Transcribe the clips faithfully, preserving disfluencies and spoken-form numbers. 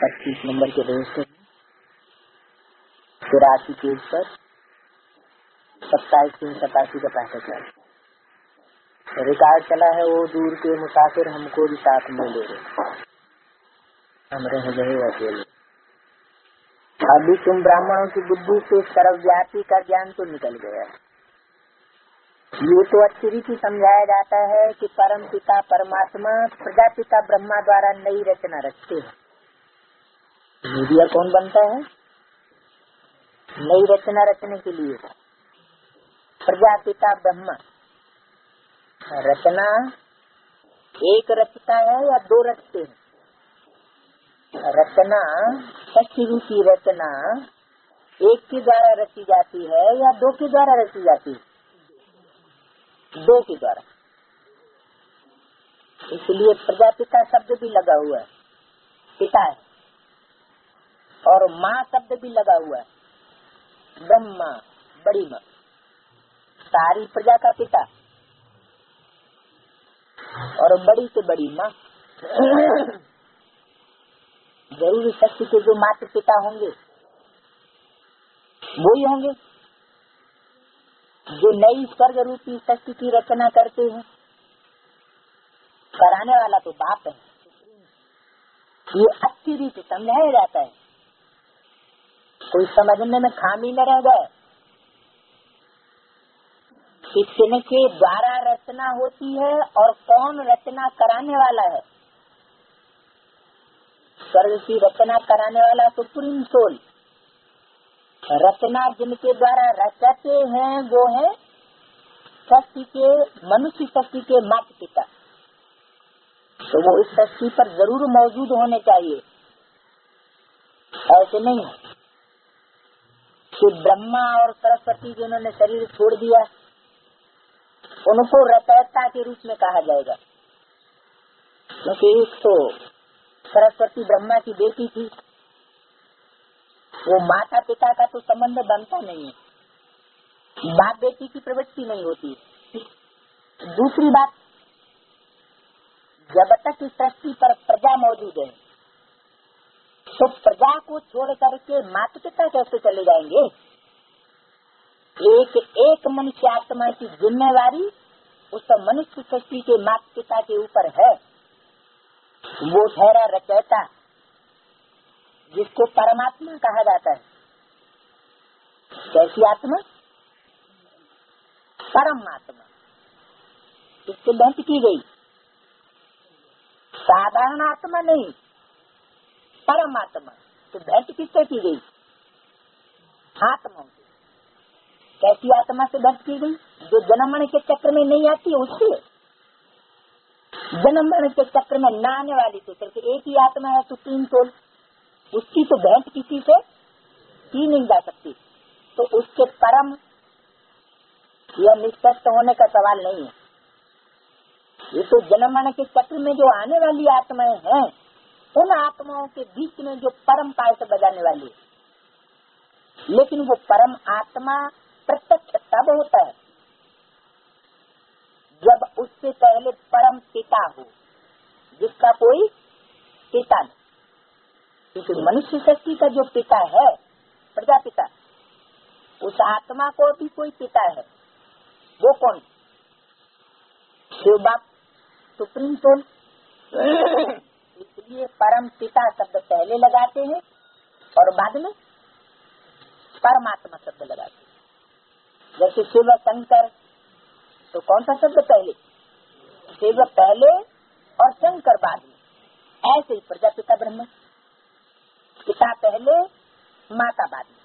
पच्चीस नंबर के रजिस्टर तिरासी पेज पर सत्ताईस तीन सतासी का पैकेट है। रिकॉर्ड चला है, वो दूर के मुसाफिर हमको भी साथ में ले रहे, हम रह गए अकेले। अभी तुम ब्राह्मणों की बुद्धि से सर्वव्यापी का ज्ञान तो निकल गया। ये तो अच्छी रीति समझाया जाता है कि परम पिता परमात्मा प्रजापिता ब्रह्मा द्वारा नई रचना रचते हैं। मीडिया कौन बनता है? नई रचना रचने के लिए प्रजापिता ब्रह्मा। रचना एक रचता है या दो रचते हैं? रचना षष्ठी रूपी रचना एक के द्वारा रची जाती है या दो के द्वारा रची जाती है? दो के द्वारा। इसलिए प्रजापिता शब्द भी लगा हुआ है, पिता है, और माँ शब्द भी लगा हुआ है, ब्रह्मा बड़ी माँ, सारी प्रजा का पिता और बड़ी से बड़ी माँ। जरूरी शक्ति के जो माता पिता होंगे वो ही होंगे जो नई स्वर्ग रूपी शक्ति की रचना करते हैं। कराने वाला तो बाप है। ये अच्छी रीति समझाया जाता है, कोई समझने में खामी न रह गए। किसके द्वारा रचना होती है और कौन रचना कराने वाला है। स्वर्ग की रचना कराने वाला सुप्रीम सोल, रचना जिनके द्वारा रचते हैं वो है शक्ति के, मनुष्य शक्ति के माता पिता। तो वो इस शक्ति पर जरूर मौजूद होने चाहिए। ऐसे नहीं है कि ब्रह्मा और सरस्वती जिन्होंने शरीर छोड़ दिया उनको रचयिता के रूप में कहा जाएगा, क्योंकि एक तो सरस्वती ब्रह्मा की बेटी थी, वो माता पिता का तो संबंध बनता नहीं है, बाप बेटी की प्रवृत्ति नहीं होती। दूसरी बात, जब तक इस सृष्टि पर प्रजा मौजूद है तो प्रजा को छोड़ करके माता पिता कैसे चले जाएंगे। एक एक मनुष्य आत्मा की जिम्मेवारी उस मनुष्य सृष्टि के माता पिता के ऊपर है। वो ठहरा रचयिता, जिसको परमात्मा कहा जाता है। कैसी आत्मा? परमात्मा। इससे भेंट की गई, साधारण आत्मा नहीं, परमात्मा। तो भेंट किससे की गई? आत्मा से। कैसी आत्मा से भेंट की गई? जो जन्म मरण के चक्र में नहीं आती उससे। जन्म मरण के चक्र में न आने वाली तो सिर्फ एक ही आत्मा है, सुप्रीम सोल, उसकी तो भेंट किसी से की नहीं जा सकती। तो उसके परम या निष्पक्ष होने का सवाल नहीं है। ये तो जन्म मरण के चक्र में जो आने वाली आत्माएं हैं, उन आत्माओं के बीच में जो परम पाय से बजाने वाली है। लेकिन वो परम आत्मा प्रत्यक्ष तब होता है जब उससे पहले परम पिता हो, जिसका कोई पिता नहीं। क्योंकि मनुष्य शक्ति का जो पिता है, प्रजापिता, उस आत्मा को भी कोई पिता है। वो कौन? शिव बाप, सुप्रीम सोल। इसलिए परम पिता शब्द पहले लगाते हैं और बाद में परमात्मा शब्द लगाते हैं। जैसे शिव शंकर, तो कौन सा शब्द पहले? शिव पहले और शंकर बाद में। ऐसे ही प्रजापिता ब्रह्मा, पिता पहले माता बाद में।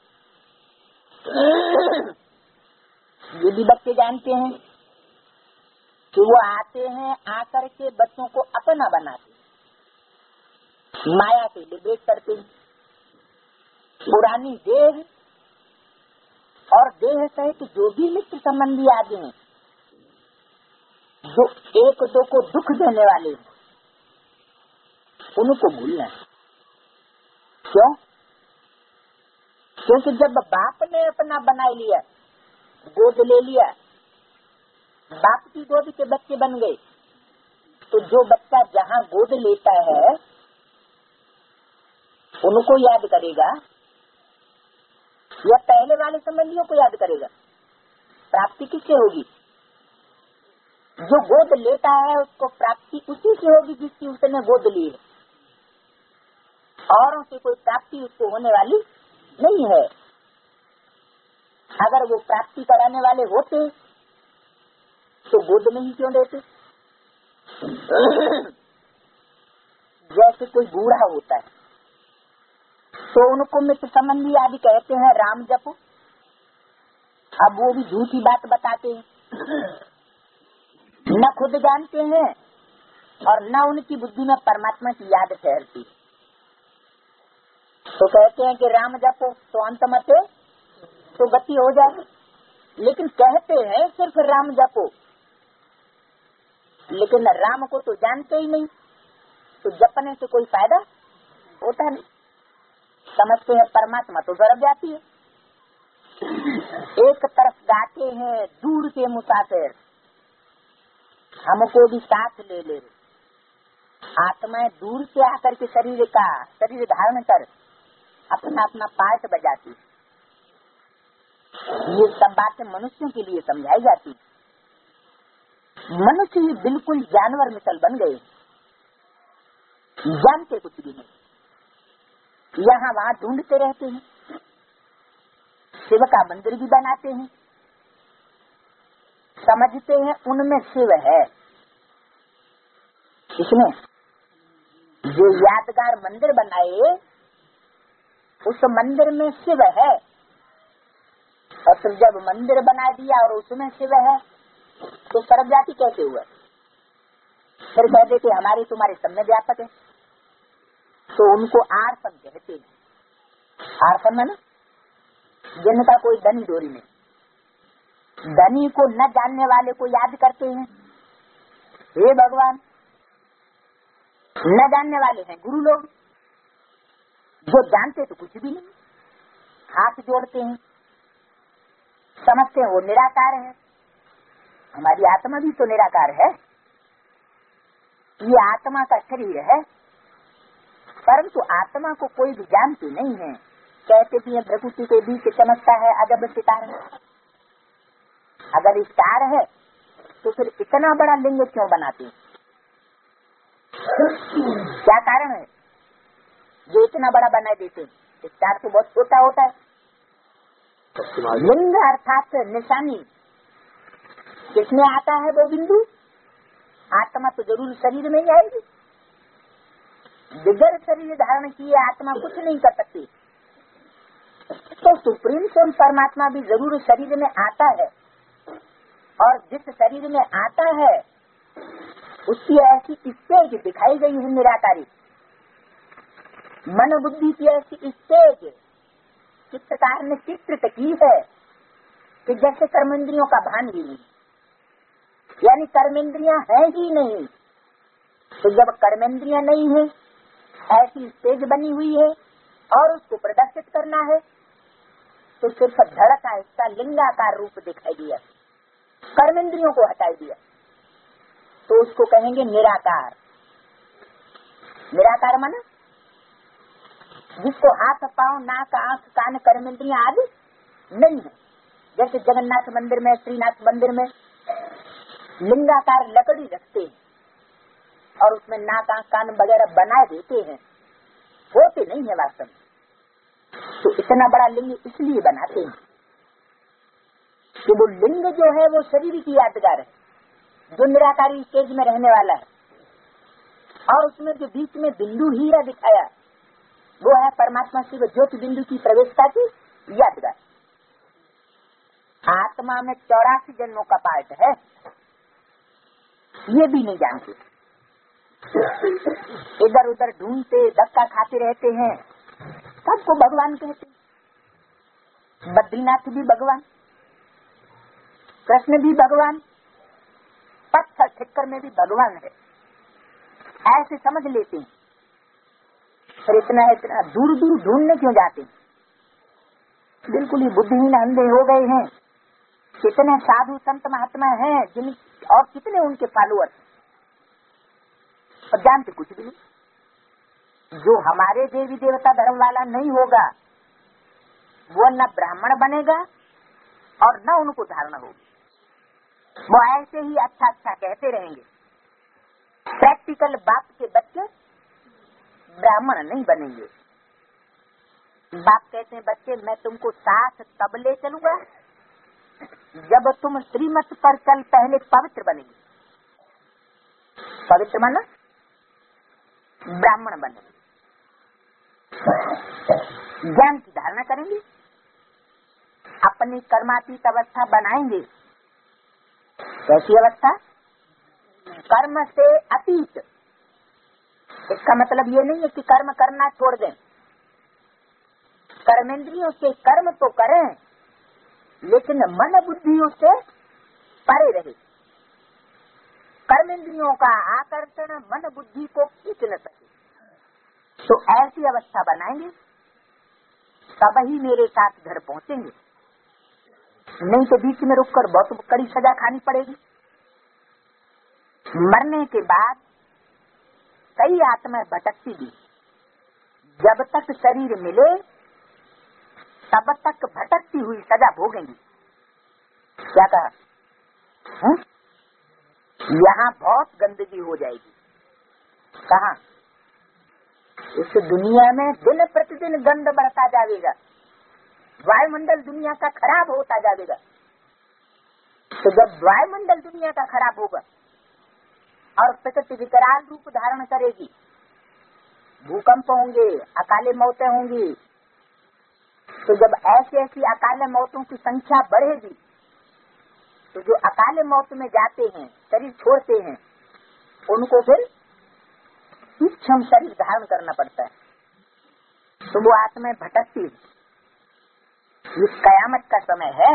ये भी बच्चे जानते हैं कि वो आते हैं, आकर के बच्चों को अपना बनाते, माया से लिबरेट करते हैं। पुरानी देह और देह सहित जो भी मित्र संबंधी आदि हैं, जो एक दो को दुख देने वाले हैं, उनको भूलना है। क्यों? क्योंकि जब बाप ने अपना बना लिया, गोद ले लिया, बाप की गोद के बच्चे बन गए, तो जो बच्चा जहाँ गोद लेता है उनको याद करेगा या पहले वाले संबंधियों को याद करेगा? प्राप्ति किससे होगी? जो गोद लेता है उसको प्राप्ति उसी से होगी जिसकी उसने गोद ली है। औरों से कोई प्राप्ति उसको होने वाली नहीं है। अगर वो प्राप्ति कराने वाले होते तो गोद में ही क्यों देते? जैसे कोई बूढ़ा होता है तो उनको मित्र संबंधी आदि कहते हैं राम जपो। अब वो भी झूठी बात बताते हैं, न खुद जानते हैं और न उनकी बुद्धि में परमात्मा की याद ठहरती। तो कहते हैं कि राम जपो तो अंत मत तो गति हो जाए, लेकिन कहते हैं सिर्फ राम जपो, लेकिन राम को तो जानते ही नहीं, तो जपने से कोई फायदा होता नहीं। समझते हैं परमात्मा तो जरब जाती है। एक तरफ गाते हैं दूर के मुसाफिर, हमको भी साथ ले ले। आत्माएं दूर से आकर के शरीर का शरीर धारण कर अपना अपना पार्ट बजाती। ये सब बातें मनुष्यों के लिए समझाई जाती। मनुष्य ही बिल्कुल जानवर मिसल बन गए, जानते कुछ भी नहीं, यहाँ वहाँ ढूंढते रहते हैं, शिव का मंदिर भी बनाते हैं, समझते हैं उनमें शिव है। इसमें जो यादगार मंदिर बनाए उस मंदिर में शिव है, और फिर जब मंदिर बना दिया और उसमें शिव है तो सर्व जाति कैसे हुआ? फिर कह देते हमारी तुम्हारे सब में व्यापक है, तो उनको आर्सन कहते हैं। आर्सन है ना, जिनका कोई धनी डोरी नहीं। धनी को न जानने वाले को याद करते हैं, हे भगवान। न जानने वाले हैं गुरु लोग, जो जानते तो कुछ भी नहीं, हाथ जोड़ते हैं, समझते हैं वो निराकार है। हमारी आत्मा भी तो निराकार है, ये आत्मा का शरीर है, परंतु आत्मा को कोई भी जानती नहीं है। कहते भी है प्रकृति के बीच चमकता है अजब सितारा। अगर स्टार है तो फिर इतना बड़ा लिंग क्यों बनाते? क्या कारण है जो इतना बड़ा बना देते? स्टार तो बहुत छोटा होता है। लिंग अर्थात निशानी किसमें आता है? वो बिंदु। आत्मा तो जरूर शरीर में ही आएगी। बिगर शरीर धारण किए आत्मा कुछ नहीं कर सकती। तो सुप्रीम सोल परमात्मा भी जरूर शरीर में आता है, और जिस शरीर में आता है उसकी ऐसी स्टेज दिखाई गई है निराकारी। मन बुद्धि की ऐसी स्टेज चित्रकार ने चित्रित की है कि जैसे कर्मेंद्रियों का भान ही नहीं, यानी कर्मेंद्रियां है ही नहीं। तो जब कर्मेंद्रियां नहीं है, ऐसी स्टेज बनी हुई है और उसको प्रदर्शित करना है, तो सिर्फ धड़का इसका लिंगाकार रूप दिखाई दिया, कर्मेंद्रियों को हटाई दिया, तो उसको कहेंगे निराकार। निराकार माना जिसको हाथ पांव नाक आंख कान कर्मेंद्रियां आदि नहीं है। जैसे जगन्नाथ मंदिर में, श्रीनाथ मंदिर में लिंगाकार लकड़ी रखते हैं और उसमें नाक आंख कान वगैरह बना देते हैं, होते नहीं है वास्तव में। तो इतना बड़ा लिंग इसलिए बनाते हैं कि वो लिंग जो है वो शरीर की यादगार है, जो निराकारी स्टेज में रहने वाला है, और उसमें जो बीच में बिंदु हीरा दिखाया वो है परमात्मा शिव ज्योति बिंदु की प्रवेशता की यादगार। आत्मा में चौरासी जन्मों का पार्ट है, ये भी नहीं जानते। इधर उधर ढूंढते धक्का खाते रहते हैं, सबको भगवान कहते। बद्रीनाथ भी भगवान, कृष्ण भी भगवान, पत्थर ठिक्कर में भी भगवान है, ऐसे समझ लेते हैं। फिर इतना इतना दूर दूर ढूंढने क्यों जाते हैं? बिल्कुल ही बुद्धिहीन अंधे हो गए हैं। कितने साधु संत महात्मा हैं जिन और कितने उनके फॉलोअर्स, और जानते कुछ भी नहीं। जो हमारे देवी देवता धर्म वाला नहीं होगा वो न ब्राह्मण बनेगा और न उनको धारणा होगी। वो ऐसे ही अच्छा अच्छा कहते रहेंगे। प्रैक्टिकल बाप के बच्चे ब्राह्मण नहीं बनेंगे। बाप कहते हैं बच्चे मैं तुमको साथ तब ले चलूंगा जब तुम श्रीमत पर चल पहले पवित्र बनेंगे। पवित्र माना ब्राह्मण बनेंगे, ज्ञान की धारणा करेंगे, अपनी कर्मातीत अवस्था बनाएंगे। कैसी अवस्था? कर्म से अतीत। इसका मतलब ये नहीं है कि कर्म करना छोड़ दें। कर्मेंद्रियों से कर्म तो करें लेकिन मन बुद्धि उससे परे रहे। कर्मेंद्रियों का आकर्षण मन बुद्धि को खींच न सके तो ऐसी अवस्था बनाएंगे तब ही मेरे साथ घर पहुंचेंगे। नहीं तो बीच में रुककर बहुत कड़ी सजा खानी पड़ेगी। मरने के बाद कई आत्माएं भटकती भी, जब तक शरीर मिले तब तक भटकती हुई सजा भोगेंगी। क्या कहा? हुँ? यहाँ बहुत गंदगी हो जाएगी। कहाँ? इस दुनिया में दिन प्रतिदिन गंद बढ़ता जाएगा, वायुमंडल दुनिया का खराब होता जाएगा। तो जब वायुमंडल दुनिया का खराब होगा और प्रकृति विकराल रूप धारण करेगी, भूकंप होंगे, अकाले मौतें होंगी, तो जब ऐसी ऐसी अकाले मौतों की संख्या बढ़ेगी तो जो अकाले मौत में जाते हैं, शरीर छोड़ते हैं, उनको फिर सूक्ष्म शरीर धारण करना पड़ता है। तो वो आत्माएं भटकती। ये कयामत का समय है।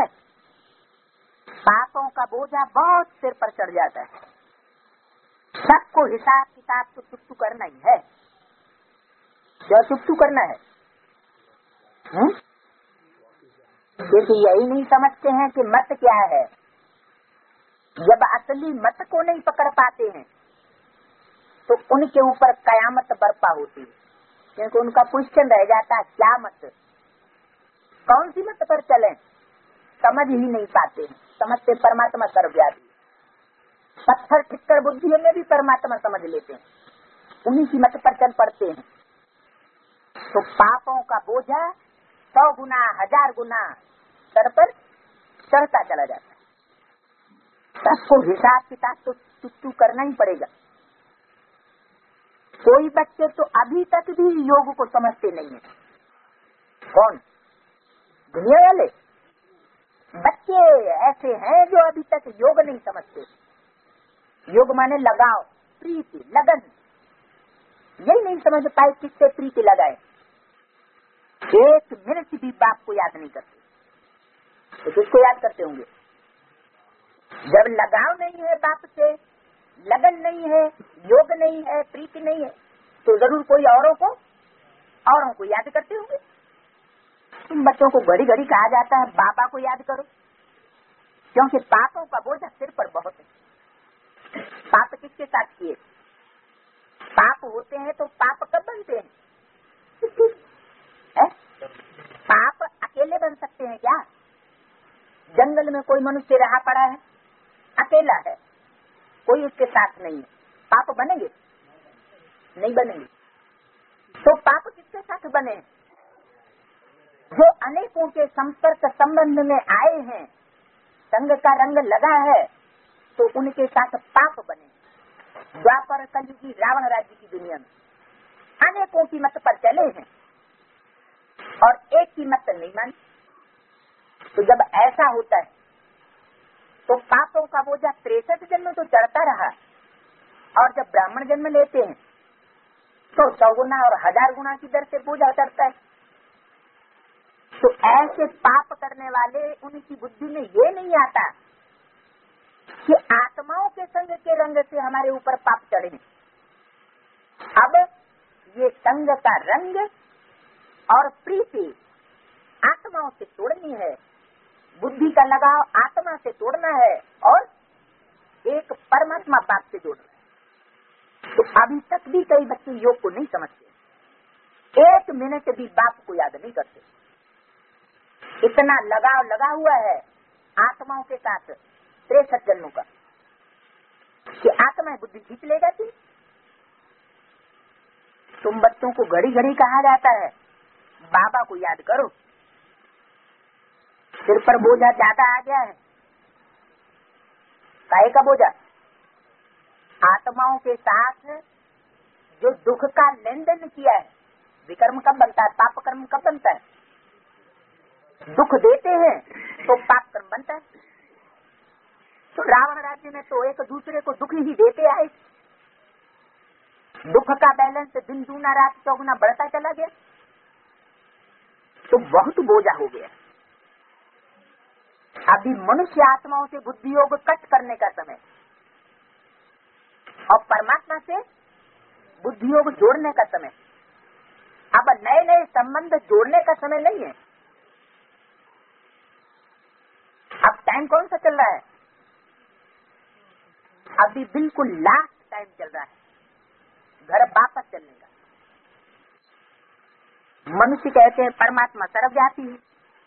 पापों का बोझा बहुत सिर पर चढ़ जाता है। सबको हिसाब किताब तो चुप्पू करना ही है। क्या चुप्पू करना है? हुँ? क्योंकि यही नहीं समझते हैं कि मत क्या है। जब असली मत को नहीं पकड़ पाते हैं तो उनके ऊपर कयामत बर्पा होती है, क्योंकि उनका क्वेश्चन रह जाता है क्या मत, कौन सी मत पर चलें, समझ ही नहीं पाते। समझते परमात्मा सर्वव्यापी, पत्थर टिक्कर बुद्धियों में भी परमात्मा समझ लेते हैं, उन्हीं की मत पर चल पड़ते हैं। तो पापों का बोझा सौ गुना हजार गुना सर पर चढ़ता चला जाता है। सबको हिसाब किताब तो चुप्पू करना ही पड़ेगा। कोई बच्चे तो अभी तक भी योग को समझते नहीं है। कौन? दुनिया वाले बच्चे ऐसे हैं जो अभी तक योग नहीं समझते। योग माने लगाओ, प्रीति, लगन, यही नहीं समझ पाए किससे प्रीति लगाए। एक मिनट भी बाप को याद नहीं करते तो किसको याद करते होंगे? जब लगाव नहीं है बाप से, लगन नहीं है, योग नहीं है, प्रीति नहीं है, तो जरूर कोई औरों को औरों को याद करते होंगे। तुम बच्चों को घड़ी घड़ी कहा जाता है बाबा को याद करो, क्योंकि पापों का बोझ सिर पर बहुत है। पाप किसके साथ किए? पाप होते हैं तो पाप कब बनते हैं? है? पाप अकेले बन सकते हैं क्या? जंगल में कोई मनुष्य रहा पड़ा है, अकेला है, कोई उसके साथ नहीं है, पाप बनेंगे? नहीं बनेंगे। तो पाप किसके साथ बने? जो अनेकों के संपर्क संबंध में आए हैं, संग का रंग लगा है, तो उनके साथ पाप बने। द्वापर कलयुगी रावण राज्य की दुनिया में अनेकों की मत पर चले हैं और एक की मत नहीं मानी। तो जब ऐसा होता है तो पापों का बोझा तिरसठ जन्म तो चढ़ता रहा, और जब ब्राह्मण जन्म लेते हैं तो सौ गुना और हजार गुना की दर से बोझा चढ़ता है। तो ऐसे पाप करने वाले, उनकी बुद्धि में ये नहीं आता कि आत्माओं के संग के रंग से हमारे ऊपर पाप चढ़े। अब ये संग का रंग और प्रीति आत्माओं से तोड़नी है, बुद्धि का लगाव आत्मा से तोड़ना है और एक परमात्मा बाप से जोड़ना है। तो अभी तक भी कई बच्चे योग को नहीं समझते। एक मिनट भी बाप को याद नहीं करते। इतना लगाव लगा हुआ है आत्माओं के साथ तिरसठ जन्मों का कि आत्मा बुद्धि खींच ले जाती। तुम बच्चों को घड़ी घड़ी कहा जाता है बाबा को याद करो, सिर पर बोझा ज्यादा आ गया है। काहे का बोझा? आत्माओं के साथ जो दुख का लेन देन किया है। विकर्म कब बनता है? पाप कर्म कब बनता है? दुख देते हैं तो पाप कर्म बनता है। तो रावण राज्य में तो एक दूसरे को दुख ही देते आए। दुख का बैलेंस दिन दूना रात चौगुना बढ़ता चला गया, तो बहुत बोझा हो गया। अभी मनुष्य आत्माओं से बुद्धि योग कट करने का समय और परमात्मा से बुद्धि योग जोड़ने का समय। अब नए नए संबंध जोड़ने का समय नहीं है। अब टाइम कौन सा चल रहा है? अभी बिल्कुल लास्ट टाइम चल रहा है घर वापस चलने का। मनुष्य कहते हैं परमात्मा सर्वव्यापी है,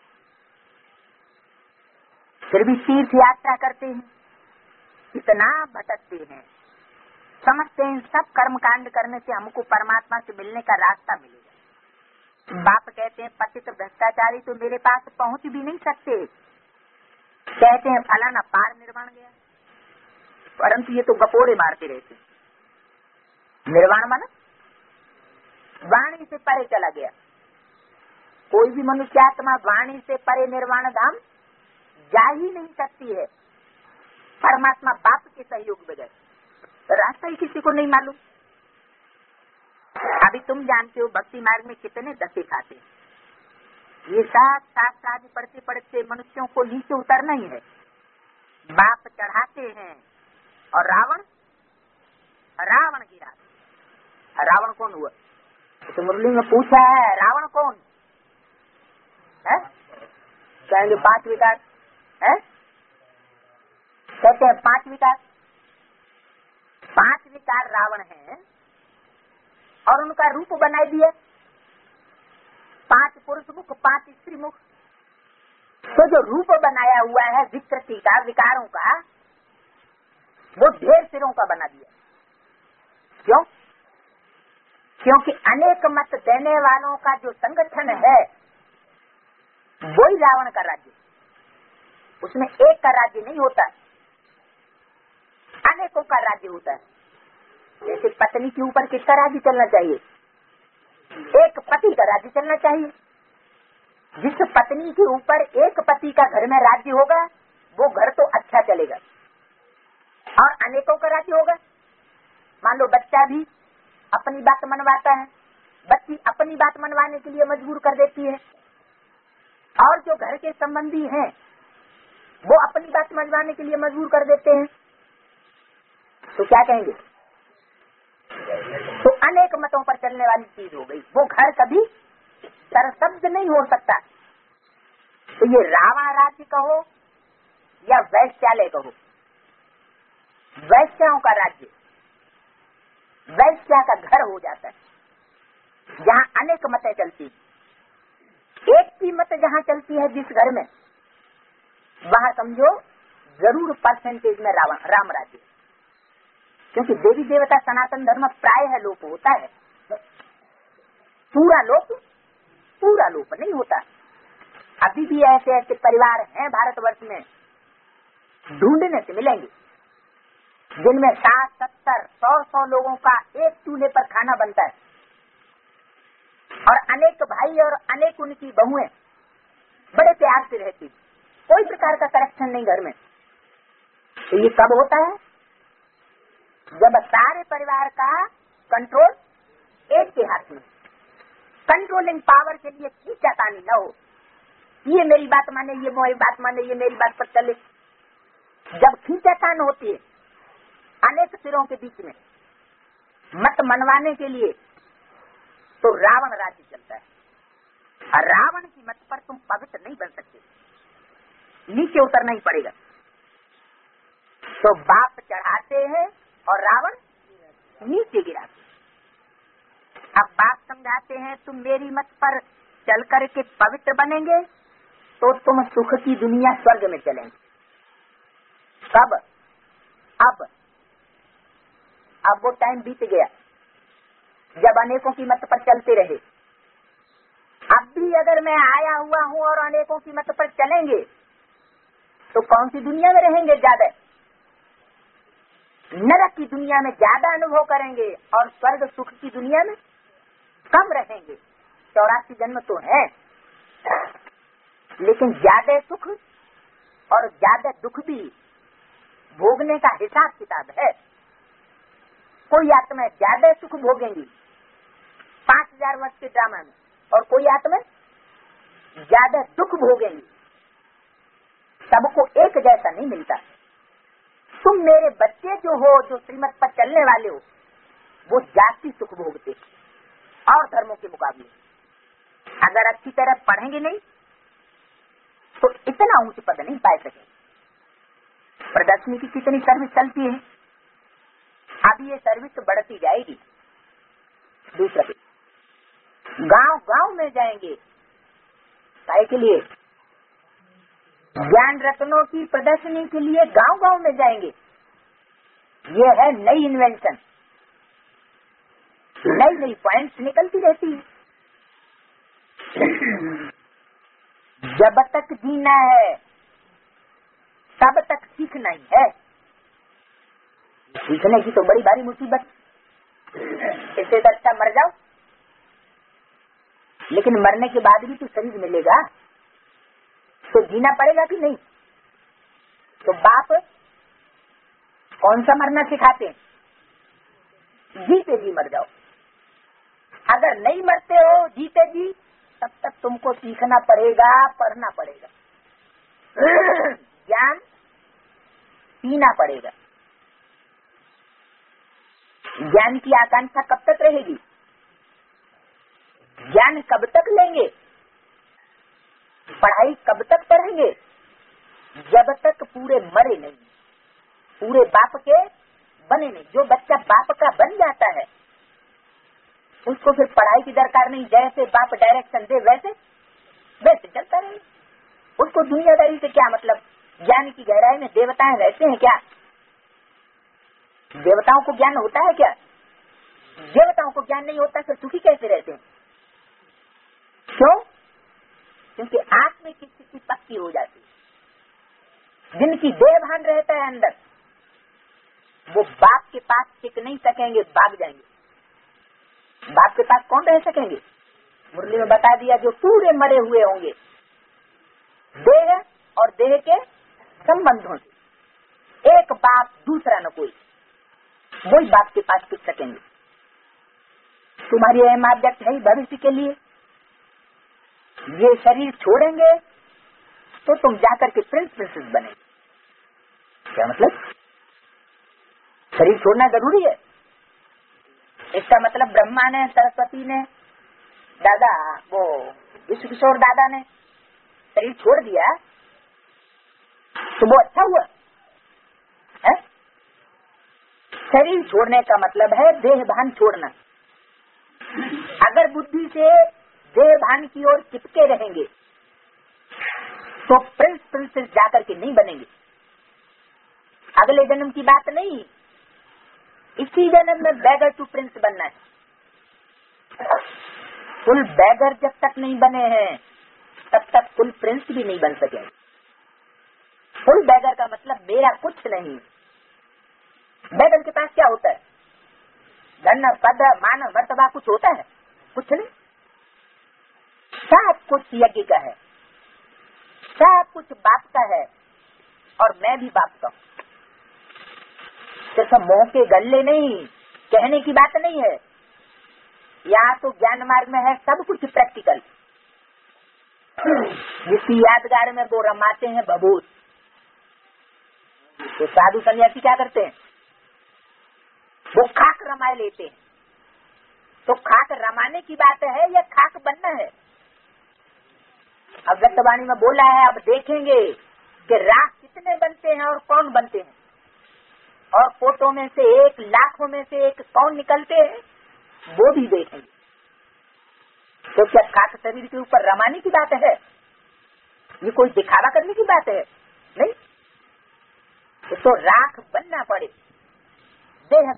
फिर भी तीर्थ यात्रा करते हैं, इतना भटकते हैं, समझते हैं सब कर्म कांड करने से हमको परमात्मा से मिलने का रास्ता मिलेगा। बाप कहते हैं पतित भ्रष्टाचारी तो मेरे पास पहुंच भी नहीं सकते। कहते हैं फलाना पार निर्वाण गया, परंतु ये तो गपोड़े मारते रहते। निर्वाण माना वाणी से परे चला गया। कोई भी मनुष्य आत्मा वाणी से परे निर्वाण धाम जा ही नहीं सकती है परमात्मा बाप के सहयोग बगैर। रास्ता ही किसी को नहीं मालूम। अभी तुम जानते हो भक्ति मार्ग में कितने दशे खाते हैं। ये साथ साथ आदि पढ़ते पढ़ते मनुष्यों को नीचे उतरना ही है। बाप चढ़ाते हैं और रावण रावण गिरा। रावण कौन हुआ? तो मुरली में पूछा है रावण कौन है? कहेंगे पांच विकार है। कहते हैं पांच विकार। पांच विकार रावण है और उनका रूप बनाई दिया पांच पुरुष मुख पांच स्त्री मुख। तो जो रूप बनाया हुआ है विकृति का विकारों का वो ढेर सिरों का बना दिया। क्यों? क्योंकि अनेक मत देने वालों का जो संगठन है वही रावण का राज्य। उसमें एक का राज्य नहीं होता, अनेकों का राज्य होता है। जैसे पत्नी के ऊपर किसका राज्य चलना चाहिए? एक पति का राज्य चलना चाहिए। जिस पत्नी के ऊपर एक पति का घर में राज्य होगा वो घर तो अच्छा चलेगा और अनेकों का राज्य होगा। मान लो बच्चा भी अपनी बात मनवाता है, बच्ची अपनी बात मनवाने के लिए मजबूर कर देती है, और जो घर के संबंधी हैं वो अपनी बात मनवाने के लिए मजबूर कर देते हैं। तो क्या कहेंगे? तो अनेक मतों पर चलने वाली चीज हो गई। वो घर कभी सरशब्द नहीं हो सकता। तो ये रावण राज्य कहो या वैश्यालय कहो, वैश्याओं का राज्य, वैश्या का घर हो जाता है जहाँ अनेक मतें चलती। एक की मत जहाँ चलती है जिस घर में, वहाँ समझो जरूर परसेंटेज में रावण राम राज्य। क्योंकि देवी देवता सनातन धर्म प्राय है लोप होता है, पूरा लोप पूरा लोप नहीं होता। अभी भी ऐसे ऐसे परिवार हैं भारतवर्ष में, ढूंढने से मिलेंगे, जिनमें साठ सत्तर सौ सौ लोगों का एक चूल्हे पर खाना बनता है और अनेक भाई और अनेक उनकी बहुएं बड़े प्यार से रहती, कोई प्रकार का करप्शन नहीं घर में। तो ये कब होता है? जब सारे परिवार का कंट्रोल एक के हाथ में, कंट्रोलिंग पावर के लिए खींचातानी न हो, ये मेरी बात माने, ये मेरी बात माने, ये मेरी बात पर चले। जब खींचातान होती है अनेक सिरों के बीच में मत मनवाने के लिए, तो रावण राज्य चलता है। और रावण की मत पर तुम पवित्र नहीं बन सकते, नीचे उतरना ही पड़ेगा। तो बाप चढ़ाते हैं और रावण नीचे गिराते। अब बात समझाते हैं तुम मेरी मत पर चल करके पवित्र बनेंगे तो तुम सुख की दुनिया स्वर्ग में चलेंगे। कब? अब अब वो टाइम बीत गया जब अनेकों की मत पर चलते रहे। अब भी अगर मैं आया हुआ हूँ और अनेकों की मत पर चलेंगे तो कौन सी दुनिया में रहेंगे? ज्यादा नरक की दुनिया में ज्यादा अनुभव करेंगे और स्वर्ग सुख की दुनिया में कम रहेंगे। चौरासी जन्म तो है, लेकिन ज्यादा सुख और ज्यादा दुख भी भोगने का हिसाब किताब है। कोई आत्मा ज्यादा सुख भोगेंगी पांच हजार वर्ष के ड्रामा में और कोई आत्मा ज्यादा दुख भोगेंगी। सबको एक जैसा नहीं मिलता। तुम मेरे बच्चे जो हो, जो श्रीमत पर चलने वाले हो, वो जाति सुख भोगते और धर्मों के मुकाबले। अगर अच्छी तरह पढ़ेंगे नहीं तो इतना ऊंच पद नहीं पा सके। प्रदर्शनी की कितनी सर्विस चलती है, अब ये सर्विस बढ़ती जाएगी। दूसरा गांव गांव में जाएंगे काय के लिए? ज्ञान रत्नों की प्रदर्शनी के लिए गांव गांव में जाएंगे। ये है नई इन्वेंशन, नई नई पॉइंट्स निकलती रहती है। जब तक जीना है तब तक सीखना ही है। सीखने की तो बड़ी भारी मुसीबत, इससे तो अच्छा मर जाओ। लेकिन मरने के बाद भी तो शरीर मिलेगा, तो जीना पड़ेगा कि नहीं? तो बाप कौन सा मरना सिखाते हैं? जीते जी मर जाओ। अगर नहीं मरते हो जीते जी, तब तक तुमको सीखना पड़ेगा, पढ़ना पड़ेगा, ज्ञान पीना पड़ेगा। ज्ञान की आकांक्षा कब तक रहेगी? ज्ञान कब तक लेंगे? पढ़ाई कब तक पढ़ेंगे? जब तक पूरे मरे नहीं, पूरे बाप के बने नहीं। जो बच्चा बाप का बन जाता है उसको फिर पढ़ाई की दरकार नहीं। जैसे बाप डायरेक्शन दे वैसे वैसे चलता रहे। उसको दुनियादारी से क्या मतलब? ज्ञान की गहराई में देवताएं रहते हैं क्या? देवताओं को ज्ञान होता है क्या? देवताओं को ज्ञान नहीं होता, फिर सुखी कैसे रहते हैं? क्यों? क्योंकि आत्मा की स्थिति पक्की हो जाती है। जिनकी देह भान रहता है अंदर, वो बाप के पास टिक नहीं सकेंगे, भाग जाएंगे। बाप के पास कौन रह सकेंगे? मुरली में बता दिया, जो पूरे मरे हुए होंगे देह और देह के संबंधों से, एक बाप दूसरा न कोई, वही बाप के पास टिक सकेंगे। तुम्हारी अहम ऑब्जेक्ट है भविष्य के लिए। ये शरीर छोड़ेंगे तो तुम जाकर के प्रिंस प्रिंसेस बनेंगे। क्या मतलब? शरीर छोड़ना जरूरी है। इसका मतलब ब्रह्मा ने, सरस्वती ने, दादा वो विश्व किशोर दादा ने शरीर छोड़ दिया तो वो अच्छा हुआ है? शरीर छोड़ने का मतलब है देह भान छोड़ना। अगर बुद्धि से देह भान की ओर चिपके रहेंगे तो प्रिंस प्रिंसेस जाकर के नहीं बनेंगे। अगले जन्म की बात नहीं, इसी जन्म में बैगर टू प्रिंस बनना है। फुल बैगर जब तक नहीं बने हैं तब तक फुल प्रिंस भी नहीं बन सकेंगे। फुल बैगर का मतलब मेरा कुछ नहीं। बैगर के पास क्या होता है? धन, पद, मान, मर्तबा कुछ होता है? कुछ नहीं। सब कुछ यज्ञ का है, सब कुछ बाप का है और मैं भी बाप का हूँ। सिर्फ मुंह के गल्ले नहीं, कहने की बात नहीं है। यहाँ तो ज्ञान मार्ग में है सब कुछ प्रैक्टिकल। जिसकी यादगार में वो रमाते हैं बबूत। तो साधु सन्यासी क्या करते हैं? वो खाक रमाए लेते हैं। तो खाक रमाने की बात है या खाक बनना है? अव्यक्तवाणी में बोला है, अब देखेंगे कि राख कितने बनते हैं और कौन बनते हैं, और फोटो में से एक, लाखों में से एक कौन निकलते हैं, वो भी देखेंगे। तो क्या खाक शरीर के ऊपर रमाने की बात है? ये कोई दिखावा करने की बात है? नहीं, तो राख बनना पड़े। देह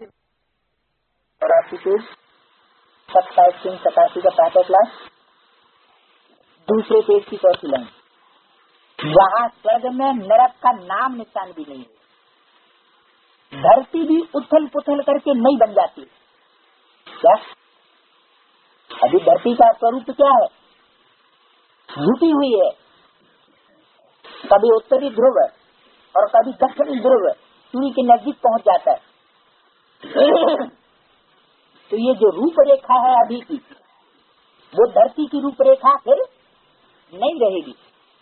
सत्ताईस तीन सतासी का पैंसठ क्लास दूसरे पेज की चौथी लाइन। वहाँ स्वर्ग में नरक का नाम निशान भी नहीं है। धरती भी उथल पुथल करके नहीं बन जाती। क्या अभी धरती का स्वरूप क्या है? झूठी हुई है। कभी उत्तरी ध्रुव और कभी दक्षिणी ध्रुव सूर्य के नजदीक पहुंच जाता है। तो ये जो रूपरेखा है अभी की, वो धरती की रूपरेखा फिर नहीं रहेगी।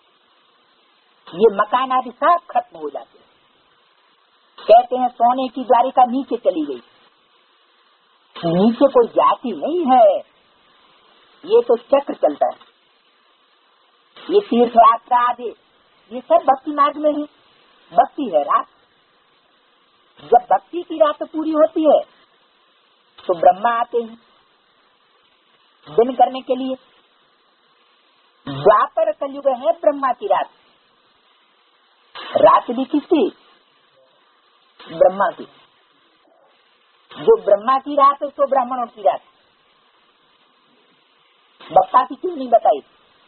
ये मकान आदि सब खत्म हो जाते हैं। कहते हैं सोने की द्वारिका नीचे चली गई। नीचे कोई जाति नहीं है, ये तो चक्र चलता है। ये तीर्थ यात्रा आदि ये सब भक्ति मार्ग में है। भक्ति है रात। जब भक्ति की रात पूरी होती है तो ब्रह्मा आते हैं दिन करने के लिए। द्वापर कलयुग है ब्रह्मा की रात। रात भी किसकी? ब्रह्मा की। जो ब्रह्मा की रात है तो ब्राह्मणों की रात। बप्पा की क्यों नहीं बताई?